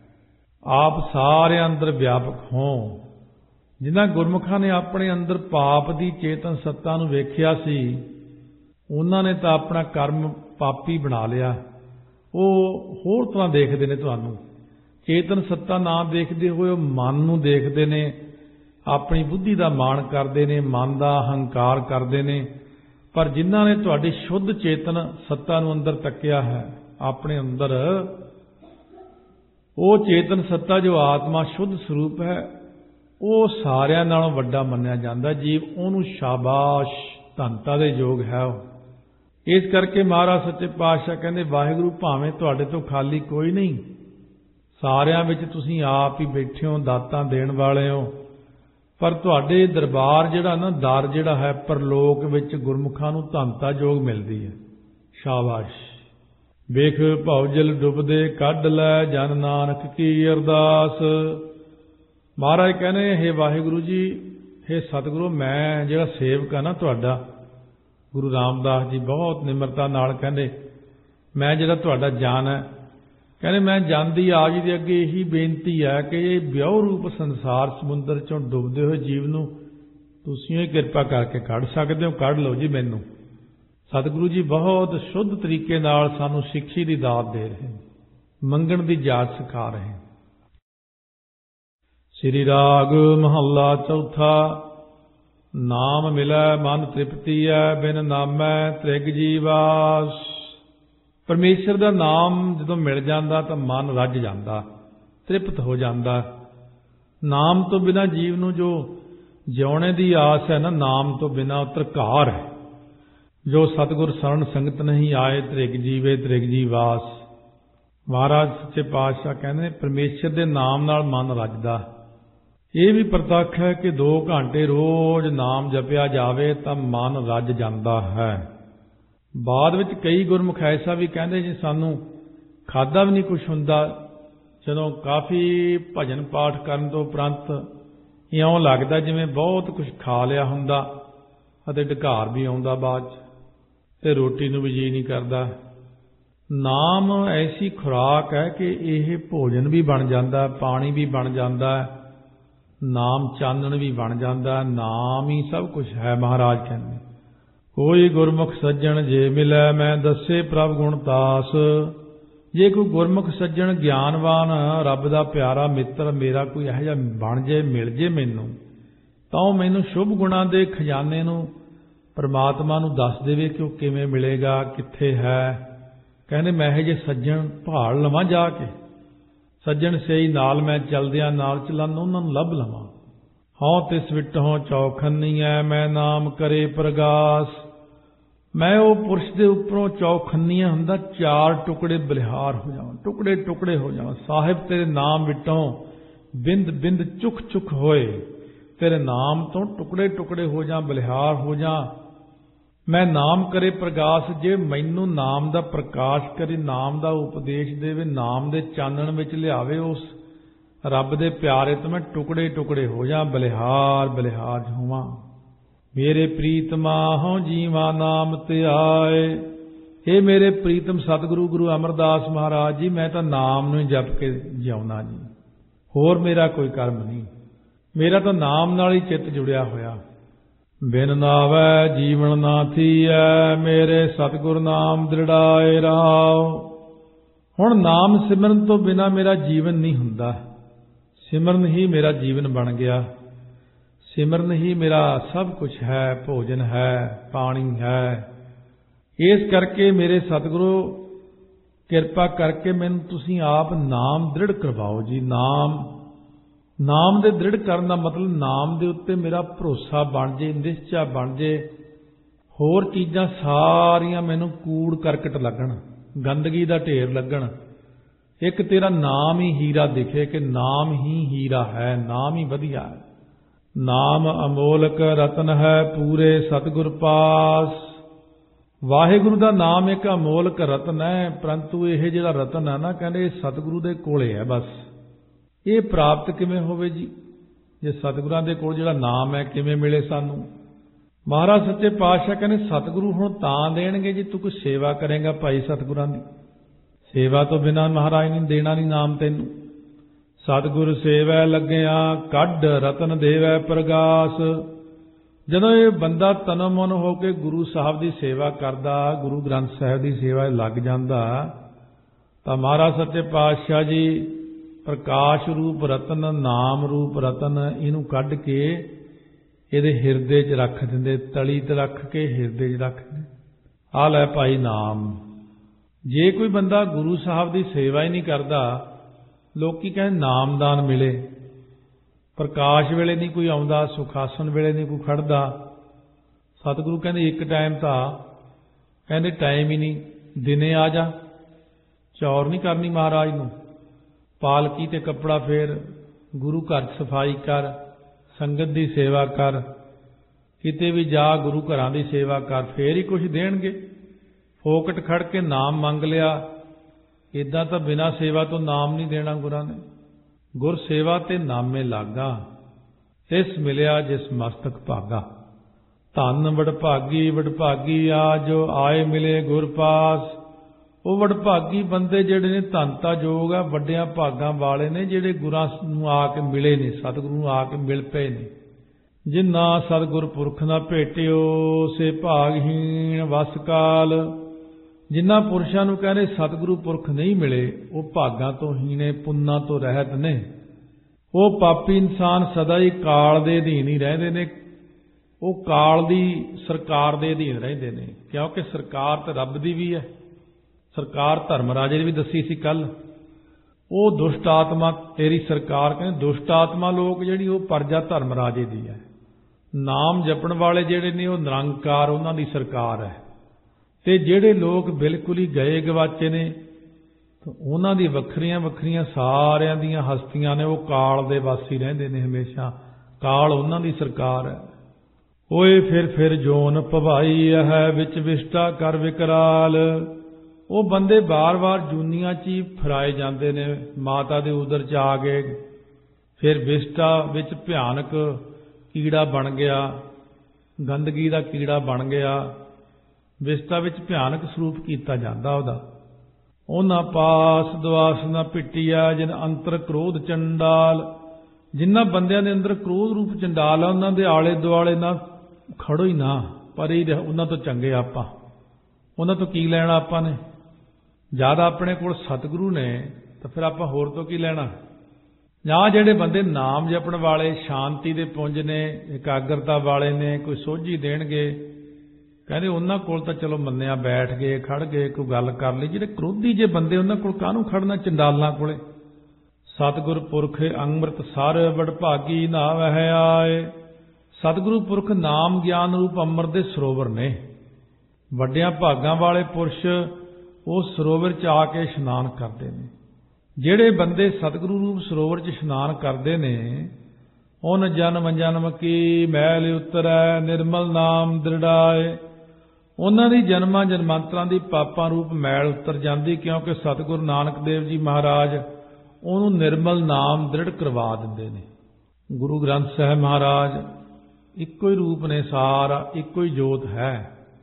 ਆਪ ਸਾਰਿਆਂ ਅੰਦਰ ਵਿਆਪਕ ਹੋ। ਜਿਨ੍ਹਾਂ ਗੁਰਮੁਖਾਂ ਨੇ ਆਪਣੇ ਅੰਦਰ ਪਾਪ ਦੀ ਚੇਤਨ ਸੱਤਾ ਨੂੰ ਵੇਖਿਆ ਸੀ, ਉਹਨਾਂ ਨੇ ਤਾਂ ਆਪਣਾ ਕਰਮ ਪਾਪੀ ਬਣਾ ਲਿਆ। ਉਹ ਹੋਰ ਤਰ੍ਹਾਂ ਦੇਖਦੇ ਨੇ ਤੁਹਾਨੂੰ। ਚੇਤਨ ਸੱਤਾ ਨਾ ਦੇਖਦੇ ਹੋਏ ਉਹ ਮਨ ਨੂੰ ਦੇਖਦੇ ਨੇ, ਆਪਣੀ ਬੁੱਧੀ ਦਾ ਮਾਣ ਕਰਦੇ ਨੇ, ਮਨ ਦਾ ਹੰਕਾਰ ਕਰਦੇ ਨੇ। ਪਰ ਜਿਨ੍ਹਾਂ ਨੇ ਤੁਹਾਡੀ ਸ਼ੁੱਧ ਚੇਤਨ ਸੱਤਾ ਨੂੰ ਅੰਦਰ ਤੱਕਿਆ ਹੈ, ਆਪਣੇ ਅੰਦਰ ਉਹ ਚੇਤਨ ਸੱਤਾ ਜੋ ਆਤਮਾ ਸ਼ੁੱਧ ਸਰੂਪ ਹੈ, ਉਹ ਸਾਰਿਆਂ ਨਾਲੋਂ ਵੱਡਾ ਮੰਨਿਆ ਜਾਂਦਾ ਜੀਵ। ਉਹਨੂੰ ਸ਼ਾਬਾਸ਼, ਧੰਨਤਾ ਦੇ ਯੋਗ ਹੈ ਉਹ। ਇਸ ਕਰਕੇ ਮਹਾਰਾਜ ਸੱਚੇ ਪਾਤਸ਼ਾਹ ਕਹਿੰਦੇ ਵਾਹਿਗੁਰੂ ਭਾਵੇਂ ਤੁਹਾਡੇ ਤੋਂ ਖਾਲੀ ਕੋਈ ਨਹੀਂ, ਸਾਰਿਆਂ ਵਿੱਚ ਤੁਸੀਂ ਆਪ ਹੀ ਬੈਠੇ ਹੋ, ਦਾਤਾਂ ਦੇਣ ਵਾਲੇ ਹੋ। ਪਰ ਤੁਹਾਡੇ ਦਰਬਾਰ ਜਿਹੜਾ ਨਾ, ਦਰ ਜਿਹੜਾ ਹੈ ਪਰਲੋਕ ਵਿੱਚ ਗੁਰਮੁਖਾਂ ਨੂੰ ਧੰਨਤਾ ਯੋਗ ਮਿਲਦੀ ਹੈ। ਸ਼ਾਬਾਸ਼। ਵੇਖ ਭਉਜਲ ਡੁੱਬਦੇ ਕੱਢ ਲੈ, ਜਨ ਨਾਨਕ ਕੀ ਅਰਦਾਸ। ਮਹਾਰਾਜ ਕਹਿੰਦੇ ਹੇ ਵਾਹਿਗੁਰੂ ਜੀ, ਹੇ ਸਤਿਗੁਰੂ, ਮੈਂ ਜਿਹੜਾ ਸੇਵਕ ਆ ਨਾ ਤੁਹਾਡਾ, ਗੁਰੂ ਰਾਮਦਾਸ ਜੀ ਬਹੁਤ ਨਿਮਰਤਾ ਨਾਲ ਕਹਿੰਦੇ ਮੈਂ ਜਿਹੜਾ ਤੁਹਾਡਾ ਜਨ ਹੈ, ਕਹਿੰਦੇ ਮੈਂ ਜਨ ਦੀ ਆਪ ਜੀ ਦੇ ਅੱਗੇ ਇਹੀ ਬੇਨਤੀ ਹੈ ਕਿ ਇਹ ਵਿਆਹ ਰੂਪ ਸੰਸਾਰ ਸਮੁੰਦਰ ਚੋਂ ਡੁੱਬਦੇ ਹੋਏ ਜੀਵ ਨੂੰ ਤੁਸੀਂ ਇਹ ਕਿਰਪਾ ਕਰਕੇ ਕੱਢ ਸਕਦੇ ਹੋ। ਕੱਢ ਲਓ ਜੀ ਮੈਨੂੰ। ਸਤਿਗੁਰੂ ਜੀ ਬਹੁਤ ਸ਼ੁੱਧ ਤਰੀਕੇ ਨਾਲ ਸਾਨੂੰ ਸਿੱਖੀ ਦੀ ਦਾਤ ਦੇ ਰਹੇ ਨੇ, ਮੰਗਣ ਦੀ ਜਾਚ ਸਿਖਾ ਰਹੇ ਨੇ। ਸ੍ਰੀ ਰਾਗ ਮਹੱਲਾ ਚੌਥਾ। ਨਾਮ ਮਿਲੈ ਮਨ ਤ੍ਰਿਪਤੀਐ, ਬਿਨ ਨਾਮੈ ਤ੍ਰਿਗ ਜੀਵਾਸ। ਪਰਮੇਸ਼ਰ ਦਾ ਨਾਮ ਜਦੋਂ ਮਿਲ ਜਾਂਦਾ ਤਾਂ ਮਨ ਰੱਜ ਜਾਂਦਾ, ਤ੍ਰਿਪਤ ਹੋ ਜਾਂਦਾ। ਨਾਮ ਤੋਂ ਬਿਨਾਂ ਜੀਵ ਨੂੰ ਜੋ ਜਿਉਣੇ ਦੀ ਆਸ ਹੈ ਨਾ, ਨਾਮ ਤੋਂ ਬਿਨਾਂ ਉਹ ਤਰਕਾਰ ਹੈ। ਜੋ ਸਤਿਗੁਰ ਸਰਣ ਸੰਗਤ ਨਹੀਂ ਆਏ, ਤ੍ਰਿਗ ਜੀਵੇ ਤ੍ਰਿਗ ਜੀਵਾਸ। ਮਹਾਰਾਜ ਸੱਚੇ ਪਾਤਸ਼ਾਹ ਕਹਿੰਦੇ ਨੇ ਪਰਮੇਸ਼ਰ ਦੇ ਨਾਮ ਨਾਲ ਮਨ ਰੱਜਦਾ। ਇਹ ਵੀ ਪ੍ਰਤੱਖ ਹੈ ਕਿ 2 ਘੰਟੇ ਰੋਜ਼ ਨਾਮ ਜਪਿਆ ਜਾਵੇ ਤਾਂ ਮਨ ਰੱਜ ਜਾਂਦਾ ਹੈ। ਬਾਅਦ ਵਿੱਚ ਕਈ ਗੁਰਮੁਖ ਐਸਾ ਵੀ ਕਹਿੰਦੇ ਜੀ ਸਾਨੂੰ ਖਾਧਾ ਵੀ ਨਹੀਂ ਕੁਛ ਹੁੰਦਾ, ਜਦੋਂ ਕਾਫੀ ਭਜਨ ਪਾਠ ਕਰਨ ਤੋਂ ਉਪਰੰਤ ਇਉਂ ਲੱਗਦਾ ਜਿਵੇਂ ਬਹੁਤ ਕੁਝ ਖਾ ਲਿਆ ਹੁੰਦਾ ਅਤੇ ਢਕਾਰ ਵੀ ਆਉਂਦਾ ਬਾਅਦ 'ਚ, ਤੇ ਰੋਟੀ ਨੂੰ ਵੀ ਜੀ ਨਹੀਂ ਕਰਦਾ। ਨਾਮ ਐਸੀ ਖੁਰਾਕ ਹੈ ਕਿ ਇਹ ਭੋਜਨ ਵੀ ਬਣ ਜਾਂਦਾ, ਪਾਣੀ ਵੀ ਬਣ ਜਾਂਦਾ, ਨਾਮ ਚਾਨਣ ਵੀ ਬਣ ਜਾਂਦਾ। ਨਾਮ ਹੀ ਸਭ ਕੁਝ ਹੈ। ਮਹਾਰਾਜ ਕਹਿੰਦੇ ਕੋਈ ਗੁਰਮੁਖ ਸੱਜਣ ਜੇ ਮਿਲੈ, ਮੈਂ ਦੱਸੇ ਪ੍ਰਭ ਗੁਣ ਤਾਸ। ਜੇ ਕੋਈ ਗੁਰਮੁਖ ਸੱਜਣ ਗਿਆਨਵਾਨ, ਰੱਬ ਦਾ ਪਿਆਰਾ ਮਿੱਤਰ ਮੇਰਾ ਕੋਈ ਇਹੋ ਜਿਹਾ ਬਣ ਜੇ, ਮਿਲ ਜੇ ਮੈਨੂੰ, ਤਾਂ ਉਹ ਮੈਨੂੰ ਸ਼ੁਭ ਗੁਣਾਂ ਦੇ ਖਜ਼ਾਨੇ ਨੂੰ, ਪਰਮਾਤਮਾ ਨੂੰ ਦੱਸ ਦੇਵੇ ਕਿ ਉਹ ਕਿਵੇਂ ਮਿਲੇਗਾ, ਕਿੱਥੇ ਹੈ। ਕਹਿੰਦੇ ਮੈਂ ਇਹੋ ਜਿਹੇ ਸੱਜਣ ਭਾਲ ਲਵਾਂ ਜਾ ਕੇ। ਸੱਜਣ ਸਹੀ ਨਾਲ ਮੈਂ ਚਲਦਿਆਂ ਨਾਲ ਚਲਨ, ਉਹਨਾਂ ਨੂੰ ਲੱਭ ਲਵਾਂ। ਹਉ ਤਿਸ ਵਿਟਹੁ ਚੌਖੰਨੀਐ, ਮੈਂ ਨਾਮ ਕਰੇ ਪ੍ਰਗਾਸ। ਮੈਂ ਉਹ ਪੁਰਸ਼ ਦੇ ਉੱਪਰੋਂ ਚੌਖੰਨੀਆਂ ਹੁੰਦਾ, 4 ਟੁਕੜੇ ਬਲਿਹਾਰ ਹੋ ਜਾਵਾਂ, ਟੁਕੜੇ ਟੁਕੜੇ ਹੋ ਜਾਵਾਂ। ਸਾਹਿਬ ਤੇਰੇ ਨਾਮ ਵਿਟੋਂ ਬਿੰਦ ਬਿੰਦ ਚੁਖ ਚੁਖ ਹੋਏ, ਤੇਰੇ ਨਾਮ ਤੋਂ ਟੁਕੜੇ ਟੁਕੜੇ ਹੋ ਜਾ, ਬਲਿਹਾਰ ਹੋ ਜਾ। ਮੈਂ ਨਾਮ ਕਰੇ ਪ੍ਰਗਾਸ, ਜੇ ਮੈਨੂੰ ਨਾਮ ਦਾ ਪ੍ਰਕਾਸ਼ ਕਰੇ, ਨਾਮ ਦਾ ਉਪਦੇਸ਼ ਦੇਵੇ, ਨਾਮ ਦੇ ਚਾਨਣ ਵਿੱਚ ਲਿਆਵੇ, ਉਸ ਰੱਬ ਦੇ ਪਿਆਰੇ ਤੋਂ ਮੈਂ ਟੁਕੜੇ ਟੁਕੜੇ ਹੋ ਜਾ, ਬਲਿਹਾਰ ਬਲਿਹਾਰ ਹੋਵਾਂ। ਮੇਰੇ ਪ੍ਰੀਤਮਾ ਹਉ ਜੀਵਾ ਨਾਮ ਧਿਆਏ। ਇਹ ਮੇਰੇ ਪ੍ਰੀਤਮ ਸਤਿਗੁਰੂ ਗੁਰੂ ਅਮਰਦਾਸ ਮਹਾਰਾਜ ਜੀ, ਮੈਂ ਤਾਂ ਨਾਮ ਨੂੰ ਹੀ ਜਪ ਕੇ ਜਿਉਣਾ ਜੀ, ਹੋਰ ਮੇਰਾ ਕੋਈ ਕਰਮ ਨਹੀਂ। ਮੇਰਾ ਤਾਂ ਨਾਮ ਨਾਲ ਹੀ ਚਿੱਤ ਜੁੜਿਆ ਹੋਇਆ। ਬਿਨ ਨਾਵੈ ਜੀਵਨ ਨਾ ਥੀਐ, ਮੇਰੇ ਸਤਿਗੁਰ ਨਾਮ ਦ੍ਰਿੜਾਏ ਰਾਉ। ਹੁਣ ਨਾਮ ਸਿਮਰਨ ਤੋਂ ਬਿਨਾਂ ਮੇਰਾ ਜੀਵਨ ਨਹੀਂ ਹੁੰਦਾ। ਸਿਮਰਨ ਹੀ ਮੇਰਾ ਜੀਵਨ ਬਣ ਗਿਆ। ਸਿਮਰਨ ਹੀ ਮੇਰਾ ਸਭ ਕੁਝ ਹੈ, ਭੋਜਨ ਹੈ, ਪਾਣੀ ਹੈ। ਇਸ ਕਰਕੇ ਮੇਰੇ ਸਤਿਗੁਰੂ ਕਿਰਪਾ ਕਰਕੇ ਮੈਨੂੰ ਤੁਸੀਂ ਆਪ ਨਾਮ ਦ੍ਰਿੜ ਕਰਵਾਓ ਜੀ। ਨਾਮ ਦੇ ਦ੍ਰਿੜ ਕਰਨ ਦਾ ਮਤਲਬ ਨਾਮ ਦੇ ਉੱਤੇ ਮੇਰਾ ਭਰੋਸਾ ਬਣ ਜੇ, ਨਿਸ਼ਚਾ ਬਣ ਜੇ। ਹੋਰ ਚੀਜ਼ਾਂ ਸਾਰੀਆਂ ਮੈਨੂੰ ਕੂੜ ਕਰਕਟ ਲੱਗਣ, ਗੰਦਗੀ ਦਾ ਢੇਰ ਲੱਗਣ। ਇੱਕ ਤੇਰਾ ਨਾਮ ਹੀ ਹੀਰਾ ਦਿਖੇ ਕਿ ਨਾਮ ਹੀ ਹੀਰਾ ਹੈ, ਨਾਮ ਹੀ ਵਧੀਆ ਹੈ। ਨਾਮ ਅਮੋਲਕ ਰਤਨ ਹੈ, ਪੂਰੇ ਸਤਿਗੁਰ ਪਾਸ। ਵਾਹਿਗੁਰੂ ਦਾ ਨਾਮ ਇੱਕ ਅਮੋਲਕ ਰਤਨ ਹੈ, ਪਰੰਤੂ ਇਹ ਜਿਹੜਾ ਰਤਨ ਹੈ ਨਾ, ਕਹਿੰਦੇ ਸਤਿਗੁਰੂ ਦੇ ਕੋਲੇ ਹੈ ਬਸ। ਇਹ ਪ੍ਰਾਪਤ ਕਿਵੇਂ ਹੋਵੇ ਜੀ? ਜੇ ਸਤਿਗੁਰਾਂ ਦੇ ਕੋਲ ਜਿਹੜਾ ਨਾਮ ਹੈ, ਕਿਵੇਂ ਮਿਲੇ ਸਾਨੂੰ? ਮਹਾਰਾਜ ਸੱਚੇ ਪਾਤਸ਼ਾਹ ਕਹਿੰਦੇ ਸਤਿਗੁਰੂ ਹੁਣ ਤਾਂ ਦੇਣਗੇ ਜੇ ਤੂੰ ਕੋਈ ਸੇਵਾ ਕਰੇਗਾ ਭਾਈ ਸਤਿਗੁਰਾਂ ਦੀ। ਸੇਵਾ ਤੋਂ ਬਿਨਾਂ ਮਹਾਰਾਜ ਨੇ ਦੇਣਾ ਨਹੀਂ ਨਾਮ ਤੈਨੂੰ। ਸਤਿਗੁਰ ਸੇਵੈ ਲੱਗਿਆ, ਕੱਢ ਰਤਨ ਦੇਵੈ ਪ੍ਰਗਾਸ। ਜਦੋਂ ਇਹ ਬੰਦਾ ਤਨੋ ਮਨ ਹੋ ਕੇ ਗੁਰੂ ਸਾਹਿਬ ਦੀ ਸੇਵਾ ਕਰਦਾ, ਗੁਰੂ ਗ੍ਰੰਥ ਸਾਹਿਬ ਦੀ ਸੇਵਾ ਲੱਗ ਜਾਂਦਾ, ਤਾਂ ਮਹਾਰਾਜ ਸੱਚੇ ਪਾਤਸ਼ਾਹ ਜੀ ਪ੍ਰਕਾਸ਼ ਰੂਪ ਰਤਨ, ਨਾਮ ਰੂਪ ਰਤਨ, ਇਹਨੂੰ ਕੱਢ ਕੇ ਇਹਦੇ ਹਿਰਦੇ 'ਚ ਰੱਖ ਦਿੰਦੇ, ਤਲੀ ਤੇ ਰੱਖ ਕੇ ਹਿਰਦੇ 'ਚ ਰੱਖ ਦਿੰਦੇ। ਆਹ ਲੈ ਭਾਈ ਨਾਮ। ਜੇ ਕੋਈ ਬੰਦਾ ਗੁਰੂ ਸਾਹਿਬ ਦੀ ਸੇਵਾ ਹੀ ਨਹੀਂ ਕਰਦਾ, ਲੋਕੀ ਕਹਿੰਦੇ ਨਾਮਦਾਨ ਮਿਲੇ, ਪ੍ਰਕਾਸ਼ ਵੇਲੇ ਨਹੀਂ ਕੋਈ ਆਉਂਦਾ, ਸੁਖਾਸਨ ਵੇਲੇ ਨਹੀਂ ਕੋਈ ਖੜਦਾ। ਸਤਿਗੁਰੂ ਕਹਿੰਦੇ ਇੱਕ ਟਾਈਮ ਤਾਂ ਕਹਿੰਦੇ ਟਾਈਮ ਹੀ ਨਹੀਂ, ਦਿਨੇ ਆ ਜਾ। ਚੌਰ ਨਹੀਂ ਕਰਨੀ ਮਹਾਰਾਜ ਨੂੰ, ਪਾਲਕੀ ਤੇ ਕੱਪੜਾ ਫੇਰ, ਗੁਰੂ ਘਰ ਸਫਾਈ ਕਰ, ਸੰਗਤ ਦੀ ਸੇਵਾ ਕਰ, ਕਿਤੇ ਵੀ ਜਾ ਗੁਰੂ ਘਰਾਂ ਦੀ ਸੇਵਾ ਕਰ, ਫੇਰ ਹੀ ਕੁਝ ਦੇਣਗੇ। ਫੋਕਟ ਖੜ ਕੇ ਨਾਮ ਮੰਗ ਲਿਆ, ਇਦਾਂ ਤਾਂ ਬਿਨਾਂ ਸੇਵਾ ਤੋਂ ਨਾਮ ਨਹੀਂ ਦੇਣਾ ਗੁਰਾਂ ਨੇ। ਗੁਰ ਸੇਵਾ ਤੇ ਨਾਮੇ ਲਾਗਾ, ਤਿਸ ਮਿਲਿਆ ਜਿਸ ਮਸਤਕ ਭਾਗਾ। ਧੰਨ ਵਡਭਾਗੀ ਵਡਭਾਗੀ ਆ ਜੋ ਆਏ ਮਿਲੇ ਗੁਰ ਪਾਸ। ਉਹ ਵਡਭਾਗੀ ਬੰਦੇ ਜਿਹੜੇ ਨੇ, ਧੰਨਤਾ ਯੋਗ ਆ, ਵੱਡਿਆਂ ਭਾਗਾਂ ਵਾਲੇ ਨੇ ਜਿਹੜੇ ਗੁਰਾਂ ਨੂੰ ਆ ਕੇ ਮਿਲੇ ਨੇ, ਸਤਿਗੁਰੂ ਨੂੰ ਆ ਕੇ ਮਿਲ ਪਏ ਨੇ। ਜਿਨ੍ਹਾਂ ਸਤਿਗੁਰ ਪੁਰਖ ਨਾ ਭੇਟਿਓ ਸੇ ਭਾਗਹੀਣ ਵਸ ਕਾਲ। ਜਿਨ੍ਹਾਂ ਪੁਰਸ਼ਾਂ ਨੂੰ ਕਹਿੰਦੇ ਸਤਿਗੁਰੂ ਪੁਰਖ ਨਹੀਂ ਮਿਲੇ ਉਹ ਭਾਗਾਂ ਤੋਂ ਹੀਣੇ, ਪੁੰਨਾਂ ਤੋਂ ਰਹਿਤ ਨੇ। ਉਹ ਪਾਪੀ ਇਨਸਾਨ ਸਦਾ ਹੀ ਕਾਲ ਦੇ ਅਧੀਨ ਹੀ ਰਹਿੰਦੇ ਨੇ। ਉਹ ਕਾਲ ਦੀ ਸਰਕਾਰ ਦੇ ਅਧੀਨ ਰਹਿੰਦੇ ਨੇ, ਕਿਉਂਕਿ ਸਰਕਾਰ ਤਾਂ ਰੱਬ ਦੀ ਵੀ ਹੈ। ਸਰਕਾਰ ਧਰਮ ਰਾਜੇ ਦੀ ਵੀ ਦੱਸੀ ਸੀ ਕੱਲ। ਉਹ ਦੁਸ਼ਟ ਆਤਮਾ ਤੇਰੀ ਸਰਕਾਰ, ਕਹਿੰਦੇ ਦੁਸ਼ਟ ਆਤਮਾ ਲੋਕ ਜਿਹੜੀ ਉਹ ਪਰਜਾ ਧਰਮ ਰਾਜੇ ਦੀ ਹੈ। ਨਾਮ ਜਪਣ ਵਾਲੇ ਜਿਹੜੇ ਨੇ ਉਹ ਨਿਰੰਕਾਰ, ਉਹਨਾਂ ਦੀ ਸਰਕਾਰ ਹੈ। ਤੇ ਜਿਹੜੇ ਲੋਕ ਬਿਲਕੁਲ ਹੀ ਗਏ ਗਵਾਚੇ ਨੇ ਉਹਨਾਂ ਦੀ ਵੱਖਰੀਆਂ ਵੱਖਰੀਆਂ ਸਾਰਿਆਂ ਦੀਆਂ ਹਸਤੀਆਂ ਨੇ। ਉਹ ਕਾਲ ਦੇ ਵਾਸੀ ਰਹਿੰਦੇ ਨੇ ਹਮੇਸ਼ਾ, ਕਾਲ ਉਹਨਾਂ ਦੀ ਸਰਕਾਰ ਹੈ। ਓਏ ਫਿਰ ਜੋਨ ਭਵਾਈ ਹੈ ਵਿੱਚ ਵਿਸ਼ਟਾ ਕਰ ਵਿਕਰਾਲ। ਉਹ ਬੰਦੇ ਬਾਰ-ਬਾਰ ਜੂਨੀਆਂ 'ਚ ਹੀ ਫਰਾਏ ਜਾਂਦੇ ਨੇ। ਮਾਤਾ ਦੇ ਉਦਰ 'ਚ ਆ ਗਏ, ਫਿਰ ਵਿਸ਼ਟਾ ਵਿੱਚ ਭਿਆਨਕ ਕੀੜਾ ਬਣ ਗਿਆ, ਗੰਦਗੀ ਦਾ ਕੀੜਾ ਬਣ ਗਿਆ। ਵਿਸ਼ਟਾ ਵਿੱਚ ਭਿਆਨਕ ਸਰੂਪ ਕੀਤਾ ਜਾਂਦਾ ਉਹਦਾ। ਉਹਨਾਂ ਪਾਸ ਦੁਆਸ ਨਾ ਪਿੱਟਿਆ ਜਿਨ ਅੰਤਰ ਕ੍ਰੋਧ ਚੰਡਾਲ। ਜਿਨ੍ਹਾਂ ਬੰਦਿਆਂ ਦੇ ਅੰਦਰ ਕ੍ਰੋਧ ਰੂਪ ਚੰਡਾਲ ਆ ਉਹਨਾਂ ਦੇ ਆਲੇ ਦੁਆਲੇ ਨਾ ਖੜੋ ਹੀ ਨਾ, ਪਰ ਹੀ ਉਹਨਾਂ ਤੋਂ ਚੰਗੇ ਆਪਾਂ। ਉਹਨਾਂ ਤੋਂ ਕੀ ਲੈਣਾ ਆਪਾਂ ਨੇ? ਜਦ ਆਪਣੇ ਕੋਲ ਸਤਿਗੁਰੂ ਨੇ ਤਾਂ ਫਿਰ ਆਪਾਂ ਹੋਰ ਤੋਂ ਕੀ ਲੈਣਾ? ਜਾਂ ਜਿਹੜੇ ਬੰਦੇ ਨਾਮ ਜਪਣ ਵਾਲੇ, ਸ਼ਾਂਤੀ ਦੇ ਪੁੰਜ ਨੇ, ਇਕਾਗਰਤਾ ਵਾਲੇ ਨੇ, ਕੋਈ ਸੋਝੀ ਦੇਣਗੇ, ਕਹਿੰਦੇ ਉਹਨਾਂ ਕੋਲ ਤਾਂ ਚਲੋ ਮੰਨਿਆ, ਬੈਠ ਗਏ, ਖੜ ਗਏ, ਕੋਈ ਗੱਲ ਕਰ ਲਈ। ਜਿਹੜੇ ਕ੍ਰੋਧੀ ਜੇ ਬੰਦੇ ਉਹਨਾਂ ਕੋਲ ਕਾਹਨੂੰ ਖੜਨਾ? ਚੰਡਾਲਾਂ ਕੋਲੇ। ਸਤਿਗੁਰ ਪੁਰਖ ਅੰਮ੍ਰਿਤ ਸਰ ਵਡਭਾਗੀ ਨਾ ਵਹਿ ਆਏ। ਸਤਿਗੁਰੂ ਪੁਰਖ ਨਾਮ ਗਿਆਨ ਰੂਪ ਅੰਮ੍ਰਿਤ ਦੇ ਸਰੋਵਰ ਨੇ। ਵੱਡਿਆਂ ਭਾਗਾਂ ਵਾਲੇ ਪੁਰਸ਼ ਉਹ ਸਰੋਵਰ 'ਚ ਆ ਕੇ ਇਸ਼ਨਾਨ ਕਰਦੇ ਨੇ। ਜਿਹੜੇ ਬੰਦੇ ਸਤਿਗੁਰੂ ਰੂਪ ਸਰੋਵਰ 'ਚ ਇਸ਼ਨਾਨ ਕਰਦੇ ਨੇ, ਉਨ ਜਨਮ ਜਨਮ ਕੀ ਮੈਲ ਉਤਰੈ ਨਿਰਮਲ ਨਾਮ ਦ੍ਰਿੜਾਏ। ਉਹਨਾਂ ਦੀ ਜਨਮਾਂ ਜਨਮਾਂਤਰਾਂ ਦੀ ਪਾਪਾਂ ਰੂਪ ਮੈਲ ਉਤਰ ਜਾਂਦੀ, ਕਿਉਂਕਿ ਸਤਿਗੁਰੂ ਨਾਨਕ ਦੇਵ ਜੀ ਮਹਾਰਾਜ ਉਹਨੂੰ ਨਿਰਮਲ ਨਾਮ ਦ੍ਰਿੜ ਕਰਵਾ ਦਿੰਦੇ ਨੇ। ਗੁਰੂ ਗ੍ਰੰਥ ਸਾਹਿਬ ਮਹਾਰਾਜ ਇੱਕੋ ਹੀ ਰੂਪ ਨੇ, ਸਾਰਾ ਇੱਕੋ ਹੀ ਜੋਤ ਹੈ।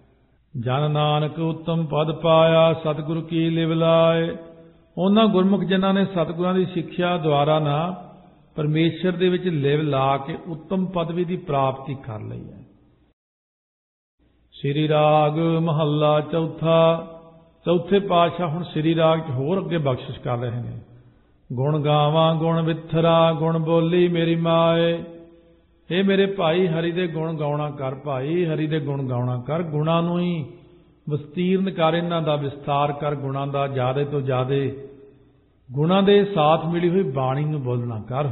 ਜਨ ਨਾਨਕ ਉੱਤਮ ਪਦ ਪਾਇਆ ਸਤਿਗੁਰੂ ਕੀ ਲਿਵ ਲਾਏ। ਉਹਨਾਂ ਗੁਰਮੁਖ ਜਿਨ੍ਹਾਂ ਨੇ ਸਤਿਗੁਰਾਂ ਦੀ ਸਿੱਖਿਆ ਦੁਆਰਾ ਨਾ ਪਰਮੇਸ਼ਰ ਦੇ ਵਿੱਚ ਲਿਵ ਲਾ ਕੇ ਉੱਤਮ ਪਦਵੀ ਦੀ ਪ੍ਰਾਪਤੀ ਕਰ ਲਈ ਹੈ। ਸ੍ਰੀ ਰਾਗ ਮਹੱਲਾ ਚੌਥਾ। ਚੌਥੇ ਪਾਤਸ਼ਾਹ ਹੁਣ ਸ੍ਰੀ ਰਾਗ 'ਚ ਹੋਰ ਅੱਗੇ ਬਖਸ਼ਿਸ਼ ਕਰ ਰਹੇ ਨੇ। ਗੁਣ ਗਾਵਾਂ ਗੁਣ ਵਿਥਰਾ ਗੁਣ ਬੋਲੀ ਮੇਰੀ ਮਾਏ। ਇਹ ਮੇਰੇ ਭਾਈ ਹਰੀ ਦੇ ਗੁਣ ਗਾਉਣਾ ਕਰ, ਭਾਈ ਹਰੀ ਦੇ ਗੁਣ ਗਾਉਣਾ ਕਰ। ਗੁਣਾਂ ਨੂੰ ਹੀ ਵਿਸਤੀਰਨ ਕਰ, ਇਹਨਾਂ ਦਾ ਵਿਸਤਾਰ ਕਰ, ਗੁਣਾਂ ਦਾ ਜ਼ਿਆਦਾ ਤੋਂ ਜ਼ਿਆਦਾ। ਗੁਣਾਂ ਦੇ ਸਾਥ ਮਿਲੀ ਹੋਈ ਬਾਣੀ ਨੂੰ ਬੋਲਣਾ ਕਰ।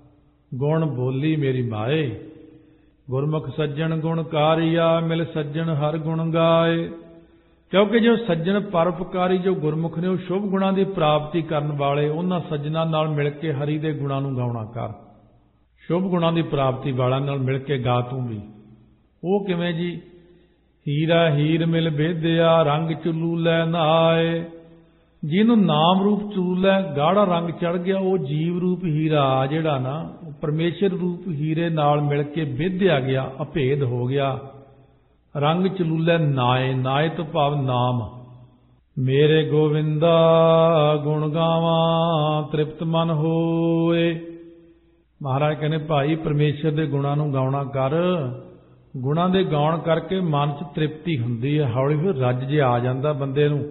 ਗੁਣ ਬੋਲੀ ਮੇਰੀ ਮਾਏ। ਗੁਰਮੁਖ ਸੱਜਣ ਗੁਣਕਾਰੀਆ ਮਿਲ ਸੱਜਣ ਹਰ ਗੁਣ ਗਾਏ। ਕਿਉਂਕਿ ਜੋ ਸੱਜਣ ਪਰਉਪਕਾਰੀ ਜੋ ਗੁਰਮੁਖ ਨੇ ਉਹ ਸ਼ੁਭ ਗੁਣਾਂ ਦੀ ਪ੍ਰਾਪਤੀ ਕਰਨ ਵਾਲੇ, ਉਹਨਾਂ ਸੱਜਣਾਂ ਨਾਲ ਮਿਲ ਕੇ ਹਰੀ ਦੇ ਗੁਣਾਂ ਨੂੰ ਗਾਉਣਾ ਕਰ। ਸ਼ੁਭ ਗੁਣਾਂ ਦੀ ਪ੍ਰਾਪਤੀ ਵਾਲਿਆਂ ਨਾਲ ਮਿਲ ਕੇ ਗਾ ਤੂੰ ਵੀ। ਉਹ ਕਿਵੇਂ ਜੀ? ਹੀਰਾ ਹੀਰ ਮਿਲ ਭੇਦਿਆ ਰੰਗ ਚੁੱਲੂ ਲੈ ਨਹਾਏ। ਜਿਹਨੂੰ ਨਾਮ ਰੂਪ ਚੂਲ ਲੈ ਗਾੜਾ ਰੰਗ ਚੜ ਗਿਆ, ਉਹ ਜੀਵ ਰੂਪ ਹੀਰਾ ਜਿਹੜਾ ਨਾ ਉਹ ਪਰਮੇਸ਼ਰ ਰੂਪ ਹੀਰੇ ਨਾਲ ਮਿਲ ਕੇ ਭੇਦਿਆ ਗਿਆ, ਅਭੇਦ ਹੋ ਗਿਆ। ਰੰਗ ਚਲੂਲੇ ਨਾਏ, ਨਾਏ ਤੋਂ ਭਾਵ ਨਾਮ। ਮੇਰੇ ਗੋਵਿੰਦਾ ਗੁਣ ਗਾਵਾਂ ਤ੍ਰਿਪਤ ਮਨ ਹੋਏ। ਮਹਾਰਾਜ ਕਹਿੰਦੇ ਭਾਈ ਪਰਮੇਸ਼ਰ ਦੇ ਗੁਣਾਂ ਨੂੰ ਗਾਉਣਾ ਕਰ। ਗੁਣਾਂ ਦੇ ਗਾਉਣ ਕਰਕੇ ਮਨ 'ਚ ਤ੍ਰਿਪਤੀ ਹੁੰਦੀ ਹੈ, ਹੌਲੀ ਹੌਲੀ ਰੱਜ ਜਿਹਾ ਆ ਜਾਂਦਾ ਬੰਦੇ ਨੂੰ।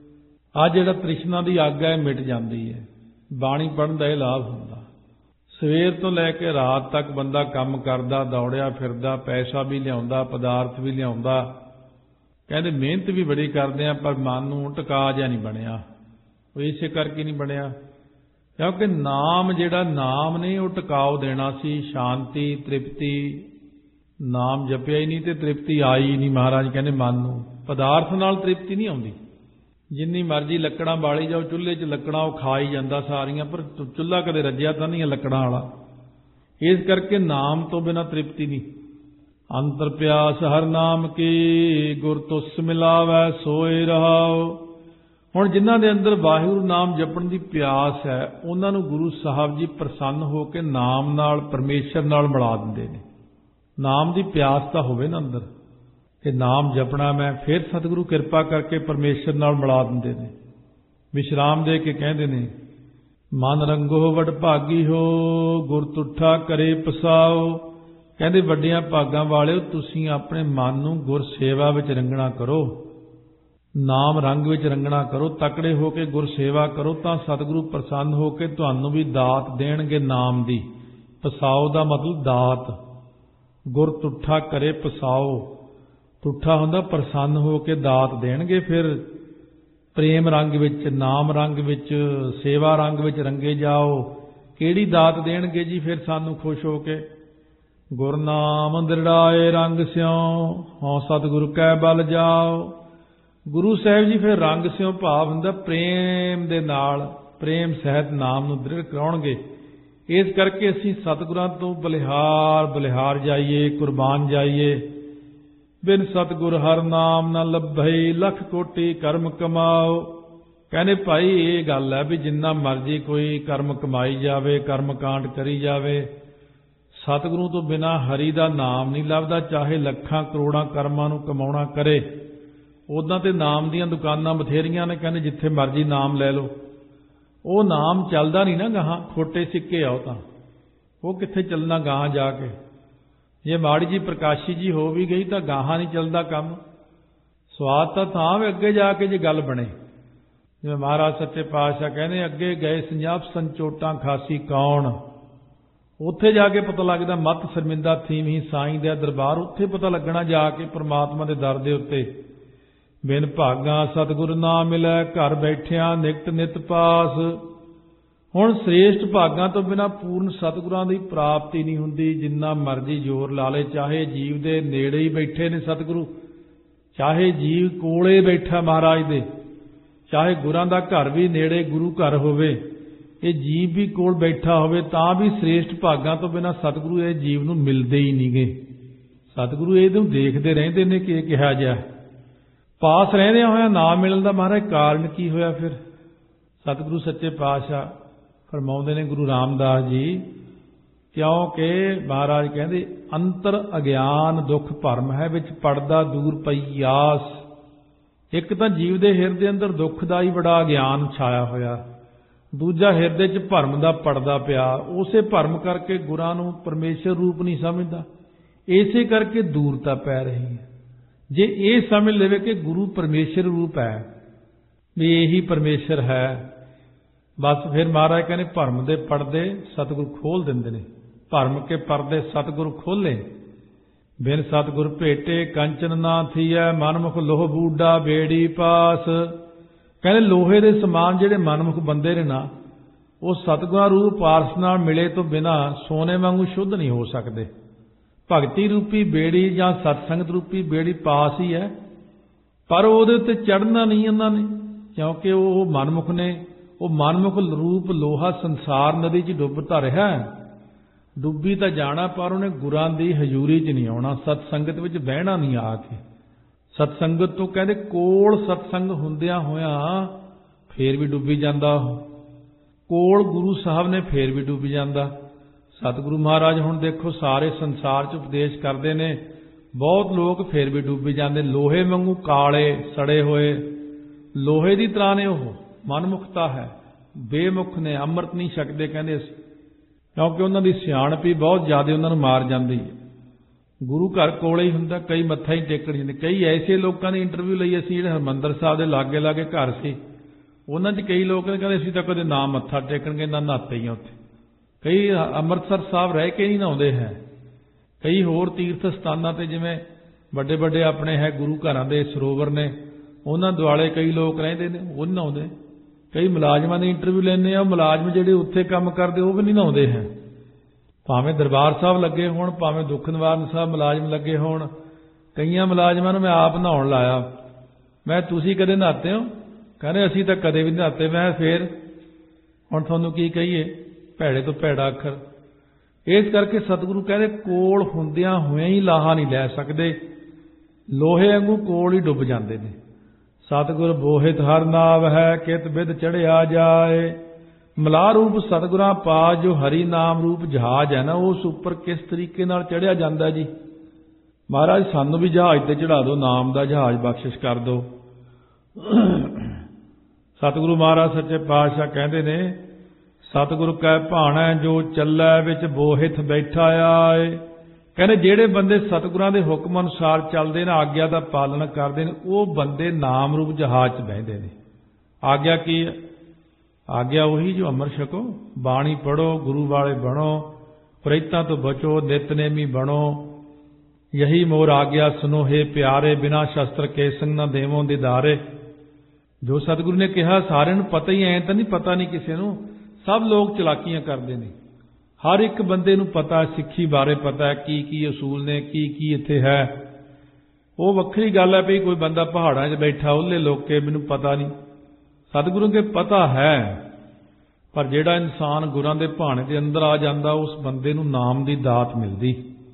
ਆਹ ਜਿਹੜਾ ਤ੍ਰਿਸ਼ਨਾ ਦੀ ਅੱਗ ਹੈ ਮਿਟ ਜਾਂਦੀ ਹੈ। ਬਾਣੀ ਪੜ੍ਹਨ ਦਾ ਇਹ ਲਾਭ ਹੁੰਦਾ। ਸਵੇਰ ਤੋਂ ਲੈ ਕੇ ਰਾਤ ਤੱਕ ਬੰਦਾ ਕੰਮ ਕਰਦਾ, ਦੌੜਿਆ ਫਿਰਦਾ, ਪੈਸਾ ਵੀ ਲਿਆਉਂਦਾ, ਪਦਾਰਥ ਵੀ ਲਿਆਉਂਦਾ। ਕਹਿੰਦੇ ਮਿਹਨਤ ਵੀ ਬੜੀ ਕਰਦੇ ਆ, ਪਰ ਮਨ ਨੂੰ ਟਿਕਾ ਜਿਹਾ ਨਹੀਂ ਬਣਿਆ। ਉਹ ਇਸੇ ਕਰਕੇ ਨਹੀਂ ਬਣਿਆ ਕਿਉਂਕਿ ਨਾਮ ਜਿਹੜਾ ਨਾਮ ਨੇ ਉਹ ਟਿਕਾਓ ਦੇਣਾ ਸੀ, ਸ਼ਾਂਤੀ, ਤ੍ਰਿਪਤੀ। ਨਾਮ ਜਪਿਆ ਹੀ ਨਹੀਂ ਤੇ ਤ੍ਰਿਪਤੀ ਆਈ ਨਹੀਂ। ਮਹਾਰਾਜ ਕਹਿੰਦੇ ਮਨ ਨੂੰ ਪਦਾਰਥ ਨਾਲ ਤ੍ਰਿਪਤੀ ਨਹੀਂ ਆਉਂਦੀ। ਜਿੰਨੀ ਮਰਜ਼ੀ ਲੱਕੜਾਂ ਬਾਲੀ ਜਾਓ, ਚੁੱਲ੍ਹੇ 'ਚ ਲੱਕੜਾਂ ਉਹ ਖਾ ਹੀ ਜਾਂਦਾ ਸਾਰੀਆਂ, ਪਰ ਚੁੱਲ੍ਹਾ ਕਦੇ ਰੱਜਿਆ ਤਾਂ ਨਹੀਂ ਹੈ ਲੱਕੜਾਂ ਵਾਲਾ। ਇਸ ਕਰਕੇ ਨਾਮ ਤੋਂ ਬਿਨਾਂ ਤ੍ਰਿਪਤੀ ਨਹੀਂ। ਅੰਤਰ ਪਿਆਸ ਹਰ ਨਾਮ ਕੀ ਗੁਰ ਤੁਸ ਮਿਲਾਵੈ ਸੋਏ ਰਹਾਓ। ਹੁਣ ਜਿਨ੍ਹਾਂ ਦੇ ਅੰਦਰ ਵਾਹਿਗੁਰੂ ਨਾਮ ਜਪਣ ਦੀ ਪਿਆਸ ਹੈ, ਉਹਨਾਂ ਨੂੰ ਗੁਰੂ ਸਾਹਿਬ ਜੀ ਪ੍ਰਸੰਨ ਹੋ ਕੇ ਨਾਮ ਨਾਲ, ਪਰਮੇਸ਼ਰ ਨਾਲ ਮਿਲਾ ਦਿੰਦੇ ਨੇ। ਨਾਮ ਦੀ ਪਿਆਸ ਤਾਂ ਹੋਵੇ ਨਾ ਅੰਦਰ ਕਿ ਨਾਮ ਜਪਣਾ ਮੈਂ, ਫਿਰ ਸਤਿਗੁਰੂ ਕਿਰਪਾ ਕਰਕੇ ਪਰਮੇਸ਼ਰ ਨਾਲ ਮਿਲਾ ਦਿੰਦੇ ਨੇ। ਵਿਸ਼ਰਾਮ ਦੇ ਕੇ ਕਹਿੰਦੇ ਨੇ ਮਨ ਰੰਗੋ ਵਡਭਾਗੀ ਹੋ ਗੁਰ ਤੁਠਾ ਕਰੇ ਪਸਾਓ। ਕਹਿੰਦੇ ਵੱਡੀਆਂ ਭਾਗਾਂ ਵਾਲਿਓ, ਤੁਸੀਂ ਆਪਣੇ ਮਨ ਨੂੰ ਗੁਰ ਸੇਵਾ ਵਿੱਚ ਰੰਗਣਾ ਕਰੋ, ਨਾਮ ਰੰਗ ਵਿੱਚ ਰੰਗਣਾ ਕਰੋ, ਤਕੜੇ ਹੋ ਕੇ ਗੁਰ ਸੇਵਾ ਕਰੋ, ਤਾਂ ਸਤਿਗੁਰੂ ਪ੍ਰਸੰਨ ਹੋ ਕੇ ਤੁਹਾਨੂੰ ਵੀ ਦਾਤ ਦੇਣਗੇ ਨਾਮ ਦੀ। ਪਸਾਓ ਦਾ ਮਤਲਬ ਦਾਤ। ਗੁਰ ਤੁੱਠਾ ਕਰੇ ਪਸਾਓ, ਤੁੱਠਾ ਹੁੰਦਾ ਪ੍ਰਸੰਨ ਹੋ ਕੇ ਦਾਤ ਦੇਣਗੇ। ਫਿਰ ਪ੍ਰੇਮ ਰੰਗ ਵਿੱਚ, ਨਾਮ ਰੰਗ ਵਿੱਚ, ਸੇਵਾ ਰੰਗ ਵਿੱਚ ਰੰਗੇ ਜਾਓ। ਕਿਹੜੀ ਦਾਤ ਦੇਣਗੇ ਜੀ ਫਿਰ ਸਾਨੂੰ ਖੁਸ਼ ਹੋ ਕੇ? ਗੁਰਨਾਮ ਦ੍ਰਿੜਾਏ ਰੰਗ ਸਿਉ, ਹਉ ਸਤਿਗੁਰ ਕੈ ਬਲ ਜਾਓ। ਗੁਰੂ ਸਾਹਿਬ ਜੀ ਫਿਰ ਰੰਗ ਸਿਉ ਭਾਵ ਹੁੰਦਾ ਪ੍ਰੇਮ ਦੇ ਨਾਲ, ਪ੍ਰੇਮ ਸਹਿਤ ਨਾਮ ਨੂੰ ਦ੍ਰਿੜ ਕਰਾਉਣਗੇ। ਇਸ ਕਰਕੇ ਅਸੀਂ ਸਤਿਗੁਰਾਂ ਤੋਂ ਬਲਿਹਾਰ ਬਲਿਹਾਰ ਜਾਈਏ, ਕੁਰਬਾਨ ਜਾਈਏ। ਬਿਨ ਸਤਿਗੁਰ ਹਰ ਨਾਮ ਨਾ ਲੱਭਈ, ਲੱਖ ਕੋਟੀ ਕਰਮ ਕਮਾਓ। ਕਹਿੰਦੇ ਭਾਈ ਇਹ ਗੱਲ ਹੈ ਵੀ ਜਿੰਨਾ ਮਰਜ਼ੀ ਕੋਈ ਕਰਮ ਕਮਾਈ ਜਾਵੇ, ਕਰਮ ਕਾਂਡ ਕਰੀ ਜਾਵੇ, ਸਤਿਗੁਰੂ ਤੋਂ ਬਿਨਾਂ ਹਰੀ ਦਾ ਨਾਮ ਨਹੀਂ ਲੱਭਦਾ। ਚਾਹੇ ਲੱਖਾਂ ਕਰੋੜਾਂ ਕਰਮਾਂ ਨੂੰ ਕਮਾਉਣਾ ਕਰੇ। ਉੱਦਾਂ ਤੇ ਨਾਮ ਦੀਆਂ ਦੁਕਾਨਾਂ ਬਥੇਰੀਆਂ ਨੇ, ਕਹਿੰਦੇ ਜਿੱਥੇ ਮਰਜ਼ੀ ਨਾਮ ਲੈ ਲਓ। ਉਹ ਨਾਮ ਚੱਲਦਾ ਨਹੀਂ ਨਾ ਗਾਹਾਂ, ਖੋਟੇ ਸਿੱਕੇ ਆਓ ਤਾਂ ਉਹ ਕਿੱਥੇ ਚੱਲਣਾ ਗਾਹਾਂ ਜਾ ਕੇ। ਜੇ ਮਾੜੀ ਜੀ ਪ੍ਰਕਾਸ਼ੀ ਜੀ ਹੋ ਵੀ ਗਈ ਤਾਂ ਗਾਹਾਂ ਨਹੀਂ ਚੱਲਦਾ ਕੰਮ। ਸਵਾਦ ਤਾਂ ਵੀ ਅੱਗੇ ਜਾ ਕੇ ਜੇ ਗੱਲ ਬਣੇ। ਜਿਵੇਂ ਮਹਾਰਾਜ ਸੱਚੇ ਪਾਤਸ਼ਾਹ ਕਹਿੰਦੇ, ਅੱਗੇ ਗਏ ਸੰਜਾਪ ਸੰਚੋਟਾਂ ਖਾਸੀ ਕੌਣ। ਉੱਥੇ ਜਾ ਕੇ ਪਤਾ ਲੱਗਦਾ ਮੱਤ ਸ਼ਰਮਿੰਦਾ ਥੀਮੀ ਸਾਈਂ ਦੇ ਦਰਬਾਰ। ਉੱਥੇ ਪਤਾ ਲੱਗਣਾ ਜਾ ਕੇ ਪਰਮਾਤਮਾ ਦੇ ਦਰ ਦੇ ਉੱਤੇ। ਬਿਨ ਭਾਗਾ ਸਤਿਗੁਰ ਨਾ ਮਿਲੈ, ਘਰ ਬੈਠਿਆਂ ਨਿਕਟ ਨਿਤ ਪਾਸ। ਹੁਣ ਸ੍ਰੇਸ਼ਟ ਭਾਗਾਂ ਤੋਂ ਬਿਨਾਂ ਪੂਰਨ ਸਤਿਗੁਰਾਂ ਦੀ ਪ੍ਰਾਪਤੀ ਨਹੀਂ ਹੁੰਦੀ। ਜਿੰਨਾ ਮਰਜ਼ੀ ਜ਼ੋਰ ਲਾ ਲੇ, ਚਾਹੇ ਜੀਵ ਦੇ ਨੇੜੇ ਹੀ ਬੈਠੇ ਨੇ ਸਤਿਗੁਰੂ, ਚਾਹੇ ਜੀਵ ਕੋਲੇ ਬੈਠਾ ਮਹਾਰਾਜ ਦੇ, ਚਾਹੇ ਗੁਰਾਂ ਦਾ ਘਰ ਵੀ ਨੇੜੇ ਗੁਰੂ ਘਰ ਹੋਵੇ, ਇਹ ਜੀਵ ਵੀ ਕੋਲ ਬੈਠਾ ਹੋਵੇ, ਤਾਂ ਵੀ ਸ੍ਰੇਸ਼ਟ ਭਾਗਾਂ ਤੋਂ ਬਿਨਾਂ ਸਤਿਗੁਰੂ ਇਹ ਜੀਵ ਨੂੰ ਮਿਲਦੇ ਹੀ ਨਹੀਂਗੇ। ਸਤਿਗੁਰੂ ਇਹਨੂੰ ਦੇਖਦੇ ਰਹਿੰਦੇ ਨੇ ਕਿ ਇਹ ਕਿਹਾ ਜਿਹਾ। ਪਾਸ ਰਹਿੰਦਿਆਂ ਹੋਇਆ ਨਾ ਮਿਲਣ ਦਾ ਮਹਾਰਾਜ ਕਾਰਨ ਕੀ ਹੋਇਆ ਫਿਰ? ਸਤਿਗੁਰੂ ਸੱਚੇ ਪਾਤਸ਼ਾਹ ਫਰਮਾਉਂਦੇ ਨੇ ਗੁਰੂ ਰਾਮਦਾਸ ਜੀ, ਕਿਉਂਕਿ ਮਹਾਰਾਜ ਕਹਿੰਦੇ ਅੰਤਰ ਅਗਿਆਨ ਦੁੱਖ ਭਰਮ ਹੈ, ਵਿੱਚ ਪੜਦਾ ਦੂਰ ਪਈ ਆਸ। ਇੱਕ ਤਾਂ ਜੀਵ ਦੇ ਹਿਰਦੇ ਅੰਦਰ ਦੁੱਖ ਦਾ ਹੀ ਬੜਾ ਅਗਿਆਨ ਛਾਇਆ ਹੋਇਆ, ਦੂਜਾ ਹਿਰਦੇ 'ਚ ਭਰਮ ਦਾ ਪੜਦਾ ਪਿਆ। ਉਸੇ ਭਰਮ ਕਰਕੇ ਗੁਰਾਂ ਨੂੰ ਪਰਮੇਸ਼ਰ ਰੂਪ ਨਹੀਂ ਸਮਝਦਾ, ਇਸੇ ਕਰਕੇ ਦੂਰਤਾ ਪੈ ਰਹੀ ਹੈ। ਜੇ ਇਹ ਸਮਝ ਲਵੇ ਕਿ ਗੁਰੂ ਪਰਮੇਸ਼ਰ ਰੂਪ ਹੈ, ਵੀ ਇਹੀ ਪਰਮੇਸ਼ਰ ਹੈ, ਬਸ ਫਿਰ ਮਹਾਰਾਜ ਕਹਿੰਦੇ ਭਰਮ ਦੇ ਪਰਦੇ ਸਤਿਗੁਰ ਖੋਲ ਦਿੰਦੇ ਨੇ। ਭਰਮ ਕੇ ਪਰਦੇ ਸਤਿਗੁਰ ਖੋਲੇ। ਬਿਨ ਸਤਿਗੁਰ ਭੇਟੇ ਕੰਚਨ ਨਾ ਥੀਐ, ਮਨਮੁਖ ਲੋਹ ਬੂਡਾ ਬੇੜੀ ਪਾਸ। ਕਹਿੰਦੇ ਲੋਹੇ ਦੇ ਸਮਾਨ ਜਿਹੜੇ ਮਨਮੁਖ ਬੰਦੇ ਨੇ ਨਾ, ਉਹ ਸਤਿਗੁਰਾਂ ਰੂਪ ਪਾਰਸ ਨਾਲ ਮਿਲੇ ਤੋਂ ਬਿਨਾਂ ਸੋਨੇ ਵਾਂਗੂ ਸ਼ੁੱਧ ਨਹੀਂ ਹੋ ਸਕਦੇ। ਭਗਤੀ ਰੂਪੀ ਬੇੜੀ ਜਾਂ ਸਤਸੰਗਤ ਰੂਪੀ ਬੇੜੀ ਪਾਸ ਹੀ ਹੈ, ਪਰ ਉਹਦੇ ਉੱਤੇ ਚੜ੍ਹਨਾ ਨਹੀਂ ਇਹਨਾਂ ਨੇ, ਕਿਉਂਕਿ ਉਹ ਮਨਮੁਖ ਨੇ। ਉਹ ਮਨਮੁਖ ਰੂਪ ਲੋਹਾ ਸੰਸਾਰ ਨਦੀ 'ਚ ਡੁੱਬ ਤਾਂ ਰਿਹਾ, ਡੁੱਬੀ ਤਾਂ ਜਾਣਾ, ਪਰ ਉਹਨੇ ਗੁਰਾਂ ਦੀ ਹਜ਼ੂਰੀ 'ਚ ਨਹੀਂ ਆਉਣਾ, ਸਤਸੰਗਤ ਵਿੱਚ ਬਹਿਣਾ ਨਹੀਂ ਆ ਕੇ। ਸਤਸੰਗਤ ਤੋਂ ਕਹਿੰਦੇ ਕੋਲ ਸਤਸੰਗ ਹੁੰਦਿਆਂ ਹੋਇਆਂ ਫੇਰ ਵੀ ਡੁੱਬੀ ਜਾਂਦਾ, ਕੋਲ ਗੁਰੂ ਸਾਹਿਬ ਨੇ ਫੇਰ ਵੀ ਡੁੱਬ ਜਾਂਦਾ। ਸਤਿਗੁਰੂ ਮਹਾਰਾਜ ਹੁਣ ਦੇਖੋ ਸਾਰੇ ਸੰਸਾਰ 'ਚ ਉਪਦੇਸ਼ ਕਰਦੇ ਨੇ, ਬਹੁਤ ਲੋਕ ਫੇਰ ਵੀ ਡੁੱਬੀ ਜਾਂਦੇ। ਲੋਹੇ ਵਾਂਗੂ ਕਾਲੇ ਸੜੇ ਹੋਏ, ਲੋਹੇ ਦੀ ਤਰ੍ਹਾਂ ਨੇ, ਉਹ ਮਨਮੁਖਤਾ ਹੈ, ਬੇਮੁਖ ਨੇ, ਅੰਮ੍ਰਿਤ ਨਹੀਂ ਛਕਦੇ ਕਹਿੰਦੇ ਅਸੀਂ, ਕਿਉਂਕਿ ਉਹਨਾਂ ਦੀ ਸਿਆਣਪ ਹੀ ਬਹੁਤ ਜ਼ਿਆਦਾ ਉਹਨਾਂ ਨੂੰ ਮਾਰ ਜਾਂਦੀ ਹੈ। ਗੁਰੂ ਘਰ ਕੋਲੇ ਹੀ ਹੁੰਦਾ, ਕਈ ਮੱਥਾ ਹੀ ਟੇਕਣ ਜਾਂਦੇ। ਕਈ ਐਸੇ ਲੋਕਾਂ ਦੀ ਇੰਟਰਵਿਊ ਲਈ ਅਸੀਂ, ਜਿਹੜੇ ਹਰਿਮੰਦਰ ਸਾਹਿਬ ਦੇ ਲਾਗੇ ਲਾਗੇ ਘਰ ਸੀ, ਉਹਨਾਂ 'ਚ ਕਈ ਲੋਕ ਕਹਿੰਦੇ ਅਸੀਂ ਤਾਂ ਕਦੇ ਨਾ ਮੱਥਾ ਟੇਕਣਗੇ ਨਾ ਨਹਾਤੇ ਹੀ ਆ ਉੱਥੇ। ਕਈ ਅੰਮ੍ਰਿਤਸਰ ਸਾਹਿਬ ਰਹਿ ਕੇ ਨਹੀਂ ਨਹਾਉਂਦੇ ਹੈ। ਕਈ ਹੋਰ ਤੀਰਥ ਸਥਾਨਾਂ 'ਤੇ ਜਿਵੇਂ ਵੱਡੇ ਵੱਡੇ ਆਪਣੇ ਹੈ ਗੁਰੂ ਘਰਾਂ ਦੇ ਸਰੋਵਰ ਨੇ, ਉਹਨਾਂ ਦੁਆਲੇ ਕਈ ਲੋਕ ਰਹਿੰਦੇ ਨੇ, ਉਹ ਨਹੀਂ ਨਹਾਉਂਦੇ। ਕਈ ਮੁਲਾਜ਼ਮਾਂ ਦੀ ਇੰਟਰਵਿਊ ਲੈਂਦੇ ਆ, ਉਹ ਮੁਲਾਜ਼ਮ ਜਿਹੜੇ ਉੱਥੇ ਕੰਮ ਕਰਦੇ ਉਹ ਵੀ ਨਹੀਂ ਨਹਾਉਂਦੇ ਹੈ। ਭਾਵੇਂ ਦਰਬਾਰ ਸਾਹਿਬ ਲੱਗੇ ਹੋਣ, ਭਾਵੇਂ ਦੁੱਖ ਨਿਵਾਰਨ ਸਾਹਿਬ ਮੁਲਾਜ਼ਮ ਲੱਗੇ ਹੋਣ, ਕਈਆਂ ਮੁਲਾਜ਼ਮਾਂ ਨੂੰ ਮੈਂ ਆਪ ਨਹਾਉਣ ਲਾਇਆ। ਮੈਂ ਤੁਸੀਂ ਕਦੇ ਨਹਾਤੇ ਹੋ? ਕਹਿੰਦੇ ਅਸੀਂ ਤਾਂ ਕਦੇ ਵੀ ਨਹੀਂ ਨਹਾਤੇ। ਮੈਂ ਫੇਰ ਹੁਣ ਤੁਹਾਨੂੰ ਕੀ ਕਹੀਏ, ਭੈੜੇ ਤੋਂ ਭੈੜਾ ਅੱਖਰ। ਇਸ ਕਰਕੇ ਸਤਿਗੁਰੂ ਕਹਿੰਦੇ ਕੋਲ ਹੁੰਦਿਆਂ ਹੋਇਆਂ ਹੀ ਲਾਹਾ ਨਹੀਂ ਲੈ ਸਕਦੇ, ਲੋਹੇ ਵਾਂਗੂ ਕੋਲ ਹੀ ਡੁੱਬ ਜਾਂਦੇ ਨੇ। ਸਤਿਗੁਰ ਬੋਹਿਤ ਹਰ ਨਾਵ ਹੈ, ਕਿਤ ਬਿਦ ਚੜਿਆ ਜਾਏ। ਮਲਾਹ ਰੂਪ ਸਤਿਗੁਰਾਂ ਪਾਸ ਜੋ ਹਰੀ ਨਾਮ ਰੂਪ ਜਹਾਜ਼ ਹੈ ਨਾ, ਉਸ ਉੱਪਰ ਕਿਸ ਤਰੀਕੇ ਨਾਲ ਚੜਿਆ ਜਾਂਦਾ ਜੀ। ਮਹਾਰਾਜ ਸਾਨੂੰ ਵੀ ਜਹਾਜ਼ ਤੇ ਚੜਾ ਦਿਓ, ਨਾਮ ਦਾ ਜਹਾਜ਼ ਬਖਸ਼ਿਸ਼ ਕਰ ਦਿਓ। ਸਤਿਗੁਰੂ ਮਹਾਰਾਜ ਸੱਚੇ ਪਾਤਸ਼ਾਹ ਕਹਿੰਦੇ ਨੇ, ਸਤਿਗੁਰ ਕੈ ਭਾਣੈ ਜੋ ਚੱਲੈ, ਵਿੱਚ ਬੋਹਿਤ ਬੈਠਾ ਆਏ। कहते ਜਿਹੜੇ ਬੰਦੇ ਸਤਿਗੁਰਾਂ ਦੇ ਹੁਕਮ ਅਨੁਸਾਰ ਚੱਲਦੇ ਨੇ, ਆਗਿਆ ਦਾ ਪਾਲਣ ਕਰਦੇ ਨੇ, ਉਹ ਬੰਦੇ ਨਾਮ ਰੂਪ ਜਹਾਜ਼ 'ਚ ਬਹਿੰਦੇ ਨੇ। ਆਗਿਆ ਕੀ ਹੈ? ਆਗਿਆ ਉਹੀ ਜੋ ਅੰਮ੍ਰਿਤ ਛਕੋ, ਬਾਣੀ ਪੜ੍ਹੋ, ਗੁਰੂ ਵਾਲੇ ਬਣੋ, ਪ੍ਰੇਤਾਂ ਤੋਂ ਬਚੋ, ਨਿਤਨੇਮੀ ਬਣੋ। ਯਹੀ ਮੋਰ ਆਗਿਆ ਸੁਨੋ ਹੈ ਪਿਆਰੇ, ਬਿਨਾ ਸ਼ਸਤਰ ਕੇ ਸੰਗ ਨਾ ਦੇਵੋਂ ਦਿਦਾਰੇ। ਜੋ ਸਤਿਗੁਰੂ ਨੇ ਕਿਹਾ ਸਾਰਿਆਂ ਨੂੰ ਪਤਾ ਹੀ, ਐਂ ਤਾਂ ਨਹੀਂ ਪਤਾ ਨਹੀਂ ਕਿਸੇ ਨੂੰ। ਸਭ ਲੋਕ ਚਲਾਕੀਆਂ ਕਰਦੇ ਨੇ। ਹਰ ਇੱਕ ਬੰਦੇ ਨੂੰ ਪਤਾ, ਸਿੱਖੀ ਬਾਰੇ ਪਤਾ, ਕੀ ਕੀ ਅਸੂਲ ਨੇ, ਕੀ ਕੀ ਇੱਥੇ ਹੈ। ਉਹ ਵੱਖਰੀ ਗੱਲ ਹੈ ਵੀ ਕੋਈ ਬੰਦਾ ਪਹਾੜਾਂ 'ਚ ਬੈਠਾ ਉਹਲੇ ਲੋਕੇ ਮੈਨੂੰ ਪਤਾ ਨਹੀਂ। ਸਤਿਗੁਰੂ ਕੇ ਪਤਾ ਹੈ, ਪਰ ਜਿਹੜਾ ਇਨਸਾਨ ਗੁਰਾਂ ਦੇ ਭਾਣੇ ਦੇ ਅੰਦਰ ਆ ਜਾਂਦਾ, ਉਸ ਬੰਦੇ ਨੂੰ ਨਾਮ ਦੀ ਦਾਤ ਮਿਲਦੀ।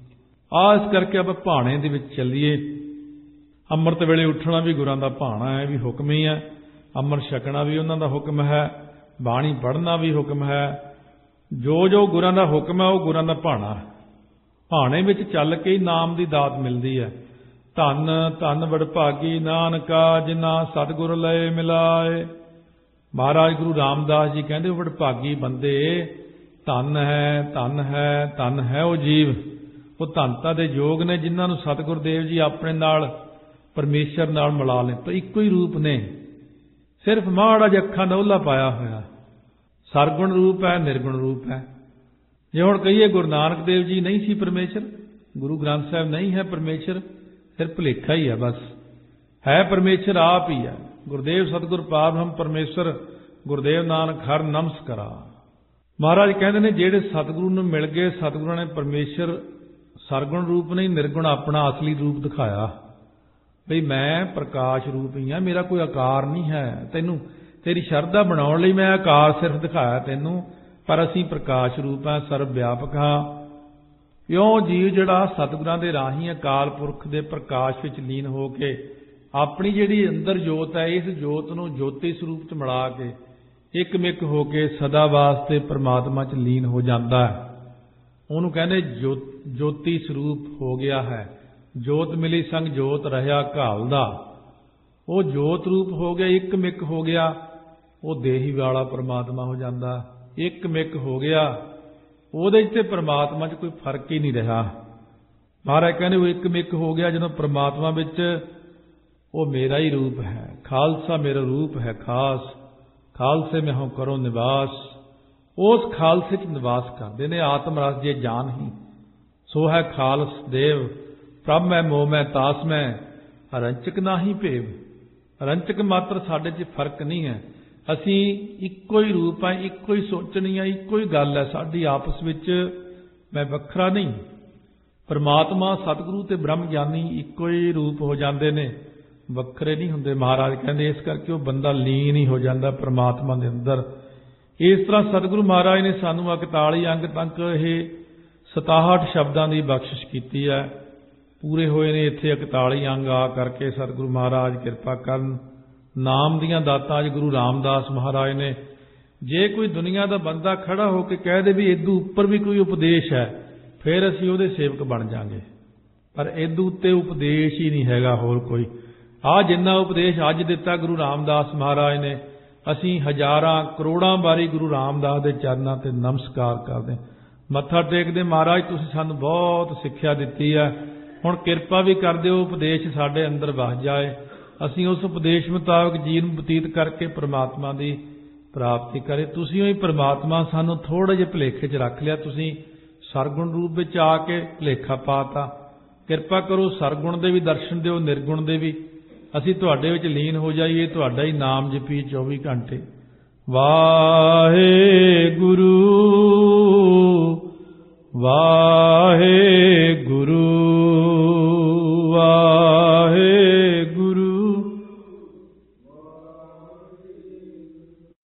ਇਸ ਕਰਕੇ ਆਪਾਂ ਭਾਣੇ ਦੇ ਵਿੱਚ ਚੱਲੀਏ। ਅੰਮ੍ਰਿਤ ਵੇਲੇ ਉੱਠਣਾ ਵੀ ਗੁਰਾਂ ਦਾ ਭਾਣਾ ਹੈ, ਵੀ ਹੁਕਮ ਹੀ ਹੈ। ਅੰਮ੍ਰਿਤ ਛਕਣਾ ਵੀ ਉਹਨਾਂ ਦਾ ਹੁਕਮ ਹੈ। ਬਾਣੀ ਪੜ੍ਹਨਾ ਵੀ ਹੁਕਮ ਹੈ। ਜੋ ਜੋ ਗੁਰਾਂ ਦਾ ਹੁਕਮ ਹੈ ਉਹ ਗੁਰਾਂ ਦਾ ਭਾਣਾ ਹੈ। ਭਾਣੇ ਵਿੱਚ ਚੱਲ ਕੇ ਹੀ ਨਾਮ ਦੀ ਦਾਤ ਮਿਲਦੀ ਹੈ। ਧੰਨ ਧੰਨ ਵਡਭਾਗੀ ਨਾਨਕਾ, ਜਿਨ੍ਹਾਂ ਸਤਿਗੁਰ ਲਏ ਮਿਲਾਏ। ਮਹਾਰਾਜ ਗੁਰੂ ਰਾਮਦਾਸ ਜੀ ਕਹਿੰਦੇ ਵਡਭਾਗੀ ਬੰਦੇ, ਧੰਨ ਹੈ, ਧੰਨ ਹੈ, ਧੰਨ ਹੈ ਉਹ ਜੀਵ, ਉਹ ਧੰਨਤਾ ਦੇ ਯੋਗ ਨੇ ਜਿਨ੍ਹਾਂ ਨੂੰ ਸਤਿਗੁਰ ਦੇਵ ਜੀ ਆਪਣੇ ਨਾਲ, ਪਰਮੇਸ਼ਰ ਨਾਲ ਮਿਲਾ ਲੈਣ। ਤਾਂ ਇੱਕੋ ਹੀ ਰੂਪ ਨੇ, ਸਿਰਫ ਮਾੜਾ ਜਿਹਾ ਅੱਖਾਂ ਦਾ ਉਹਲਾ ਪਾਇਆ ਹੋਇਆ। ਸਰਗੁਣ ਰੂਪ ਹੈ, ਨਿਰਗੁਣ ਰੂਪ ਹੈ। ਜੇ ਹੁਣ ਕਹੀਏ ਗੁਰੂ ਨਾਨਕ ਦੇਵ ਜੀ ਨਹੀਂ ਸੀ ਪਰਮੇਸ਼ਰ, ਗੁਰੂ ਗ੍ਰੰਥ ਸਾਹਿਬ ਨਹੀਂ ਹੈ ਪਰਮੇਸ਼ਰ, ਫਿਰ ਭੁਲੇਖਾ ਹੀ ਹੈ। ਬਸ ਹੈ ਪਰਮੇਸ਼ਰ ਆਪ ਹੀ ਹੈ। ਗੁਰਦੇਵ ਸਤਿਗੁਰ ਪਾਰਬ੍ਰਹਮ ਪਰਮੇਸ਼ਰ, ਗੁਰਦੇਵ ਨਾਨਕ ਹਰ ਨਮਸਕਾਰਾ। ਮਹਾਰਾਜ ਕਹਿੰਦੇ ਨੇ ਜਿਹੜੇ ਸਤਿਗੁਰੂ ਨੂੰ ਮਿਲ ਗਏ, ਸਤਿਗੁਰਾਂ ਨੇ ਪਰਮੇਸ਼ਰ ਸਰਗੁਣ ਰੂਪ ਨਹੀਂ, ਨਿਰਗੁਣ ਆਪਣਾ ਅਸਲੀ ਰੂਪ ਦਿਖਾਇਆ। ਬਈ ਮੈਂ ਪ੍ਰਕਾਸ਼ ਰੂਪ ਹੀ ਹਾਂ, ਮੇਰਾ ਕੋਈ ਆਕਾਰ ਨਹੀਂ ਹੈ। ਤੈਨੂੰ ਤੇਰੀ ਸ਼ਰਧਾ ਬਣਾਉਣ ਲਈ ਮੈਂ ਆਕਾਰ ਸਿਰਫ ਦਿਖਾਇਆ ਤੈਨੂੰ, ਪਰ ਅਸੀਂ ਪ੍ਰਕਾਸ਼ ਰੂਪ ਹਾਂ, ਸਰਬ ਵਿਆਪਕ ਹਾਂ। ਇਉਂ ਜੀਵ ਜਿਹੜਾ ਸਤਿਗੁਰਾਂ ਦੇ ਰਾਹੀਂ ਅਕਾਲ ਪੁਰਖ ਦੇ ਪ੍ਰਕਾਸ਼ ਵਿੱਚ ਲੀਨ ਹੋ ਕੇ ਆਪਣੀ ਜਿਹੜੀ ਅੰਦਰ ਜੋਤ ਹੈ, ਇਸ ਜੋਤ ਨੂੰ ਜੋਤੀ ਸਰੂਪ 'ਚ ਮਿਲਾ ਕੇ ਇੱਕਮਿਕ ਹੋ ਕੇ ਸਦਾ ਵਾਸਤੇ ਪਰਮਾਤਮਾ 'ਚ ਲੀਨ ਹੋ ਜਾਂਦਾ ਹੈ। ਉਹਨੂੰ ਕਹਿੰਦੇ ਜੋਤੀ ਸਰੂਪ ਹੋ ਗਿਆ ਹੈ। ਜੋਤ ਮਿਲੀ ਸੰਗ ਜੋਤ ਰਹਿਆ ਘਾਲਦਾ। ਉਹ ਜੋਤ ਰੂਪ ਹੋ ਗਿਆ, ਇੱਕਮਿਕ ਹੋ ਗਿਆ, ਉਹ ਦੇਹੀ ਵਾਲਾ ਪਰਮਾਤਮਾ ਹੋ ਜਾਂਦਾ। ਇੱਕਮਿਕ ਹੋ ਗਿਆ, ਉਹਦੇ 'ਚ ਤੇ ਪਰਮਾਤਮਾ 'ਚ ਕੋਈ ਫਰਕ ਹੀ ਨਹੀਂ ਰਿਹਾ। ਮਹਾਰਾਜ ਕਹਿੰਦੇ ਉਹ ਇੱਕਮਿਕ ਹੋ ਗਿਆ ਜਦੋਂ ਪਰਮਾਤਮਾ ਵਿੱਚ ਉਹ ਮੇਰਾ ਹੀ ਰੂਪ ਹੈ। ਖਾਲਸਾ ਮੇਰਾ ਰੂਪ ਹੈ ਖਾਸ, ਖਾਲਸੇ ਮੈਂ ਹਉ ਕਰੋ ਨਿਵਾਸ। ਉਸ ਖਾਲਸੇ 'ਚ ਨਿਵਾਸ ਕਰਦੇ ਨੇ। ਆਤਮ ਰਸ ਜੇ ਜਾਨ ਹੀ ਸੋ ਹੈ ਖਾਲਸ ਦੇਵ, ਪ੍ਰਭ ਮੈਂ ਮੋਹ ਮੈਂ ਤਾਸ ਮੈਂ, ਰੰਚਕ ਨਾਹੀ ਭੇਵ। ਰੰਚਕ ਮਾਤਰ ਸਾਡੇ 'ਚ ਫਰਕ ਨਹੀਂ ਹੈ। ਅਸੀਂ ਇੱਕੋ ਹੀ ਰੂਪ ਹੈ, ਇੱਕੋ ਹੀ ਸੋਚਣੀ ਹੈ, ਇੱਕੋ ਹੀ ਗੱਲ ਹੈ ਸਾਡੀ ਆਪਸ ਵਿੱਚ। ਮੈਂ ਵੱਖਰਾ ਨਹੀਂ। ਪਰਮਾਤਮਾ ਸਤਿਗੁਰੂ ਤੇ ਬ੍ਰਹਮ ਗਿਆਨੀ ਇੱਕੋ ਹੀ ਰੂਪ ਹੋ ਜਾਂਦੇ ਨੇ, ਵੱਖਰੇ ਨਹੀਂ ਹੁੰਦੇ। ਮਹਾਰਾਜ ਕਹਿੰਦੇ ਇਸ ਕਰਕੇ ਉਹ ਬੰਦਾ ਲੀਨ ਹੀ ਹੋ ਜਾਂਦਾ ਪਰਮਾਤਮਾ ਦੇ ਅੰਦਰ। ਇਸ ਤਰ੍ਹਾਂ ਸਤਿਗੁਰੂ ਮਹਾਰਾਜ ਨੇ ਸਾਨੂੰ 41 ਅੰਗ ਤੱਕ ਇਹ 67 ਸ਼ਬਦਾਂ ਦੀ ਬਖਸ਼ਿਸ਼ ਕੀਤੀ ਹੈ। ਪੂਰੇ ਹੋਏ ਨੇ ਇੱਥੇ 41 ਅੰਗ ਆ ਕਰਕੇ। ਸਤਿਗੁਰੂ ਮਹਾਰਾਜ ਕਿਰਪਾ ਕਰਨ। ਨਾਮ ਦੀਆਂ ਦਾਤਾਂ ਅੱਜ ਗੁਰੂ ਰਾਮਦਾਸ ਮਹਾਰਾਜ ਨੇ। ਜੇ ਕੋਈ ਦੁਨੀਆ ਦਾ ਬੰਦਾ ਖੜਾ ਹੋ ਕੇ ਕਹਿ ਦੇ ਵੀ ਇਦੋਂ ਉੱਪਰ ਵੀ ਕੋਈ ਉਪਦੇਸ਼ ਹੈ, ਫਿਰ ਅਸੀਂ ਉਹਦੇ ਸੇਵਕ ਬਣ ਜਾਾਂਗੇ। ਪਰ ਇਦੋਂ ਉੱਤੇ ਉਪਦੇਸ਼ ਹੀ ਨਹੀਂ ਹੈਗਾ ਹੋਰ ਕੋਈ। ਆਹ ਜਿੰਨਾ ਉਪਦੇਸ਼ ਅੱਜ ਦਿੱਤਾ ਗੁਰੂ ਰਾਮਦਾਸ ਮਹਾਰਾਜ ਨੇ, ਅਸੀਂ ਹਜ਼ਾਰਾਂ ਕਰੋੜਾਂ ਵਾਰੀ ਗੁਰੂ ਰਾਮਦਾਸ ਦੇ ਚਰਨਾਂ ਤੇ ਨਮਸਕਾਰ ਕਰਦੇ, ਮੱਥਾ ਟੇਕਦੇ। ਮਹਾਰਾਜ ਤੁਸੀਂ ਸਾਨੂੰ ਬਹੁਤ ਸਿੱਖਿਆ ਦਿੱਤੀ ਹੈ, ਹੁਣ ਕਿਰਪਾ ਵੀ ਕਰ ਦਿਓ, ਉਪਦੇਸ਼ ਸਾਡੇ ਅੰਦਰ ਵਸ ਜਾਏ, ਅਸੀਂ ਉਸ ਉਪਦੇਸ਼ ਮੁਤਾਬਕ ਜੀਵਨ ਬਤੀਤ ਕਰਕੇ ਪ੍ਰਮਾਤਮਾ ਦੀ ਪ੍ਰਾਪਤੀ ਕਰੇ। ਤੁਸੀਂ ਹੀ ਪ੍ਰਮਾਤਮਾ ਸਾਨੂੰ ਥੋੜ੍ਹੇ ਜਿਹੇ ਭੁਲੇਖੇ 'ਚ ਰੱਖ ਲਿਆ। ਤੁਸੀਂ ਸਰਗੁਣ ਰੂਪ ਵਿੱਚ ਆ ਕੇ ਭੁਲੇਖਾ ਪਾਤਾ। ਕਿਰਪਾ ਕਰੋ ਸਰਗੁਣ ਦੇ ਵੀ ਦਰਸ਼ਨ ਦਿਓ, ਨਿਰਗੁਣ ਦੇ ਵੀ। ਅਸੀਂ ਤੁਹਾਡੇ ਵਿੱਚ ਲੀਨ ਹੋ ਜਾਈਏ, ਤੁਹਾਡਾ ਹੀ ਨਾਮ ਜਪੀ 24 ਘੰਟੇ। ਵਾਹਿਗੁਰੂ ਵਾਹਿਗੁਰੂ।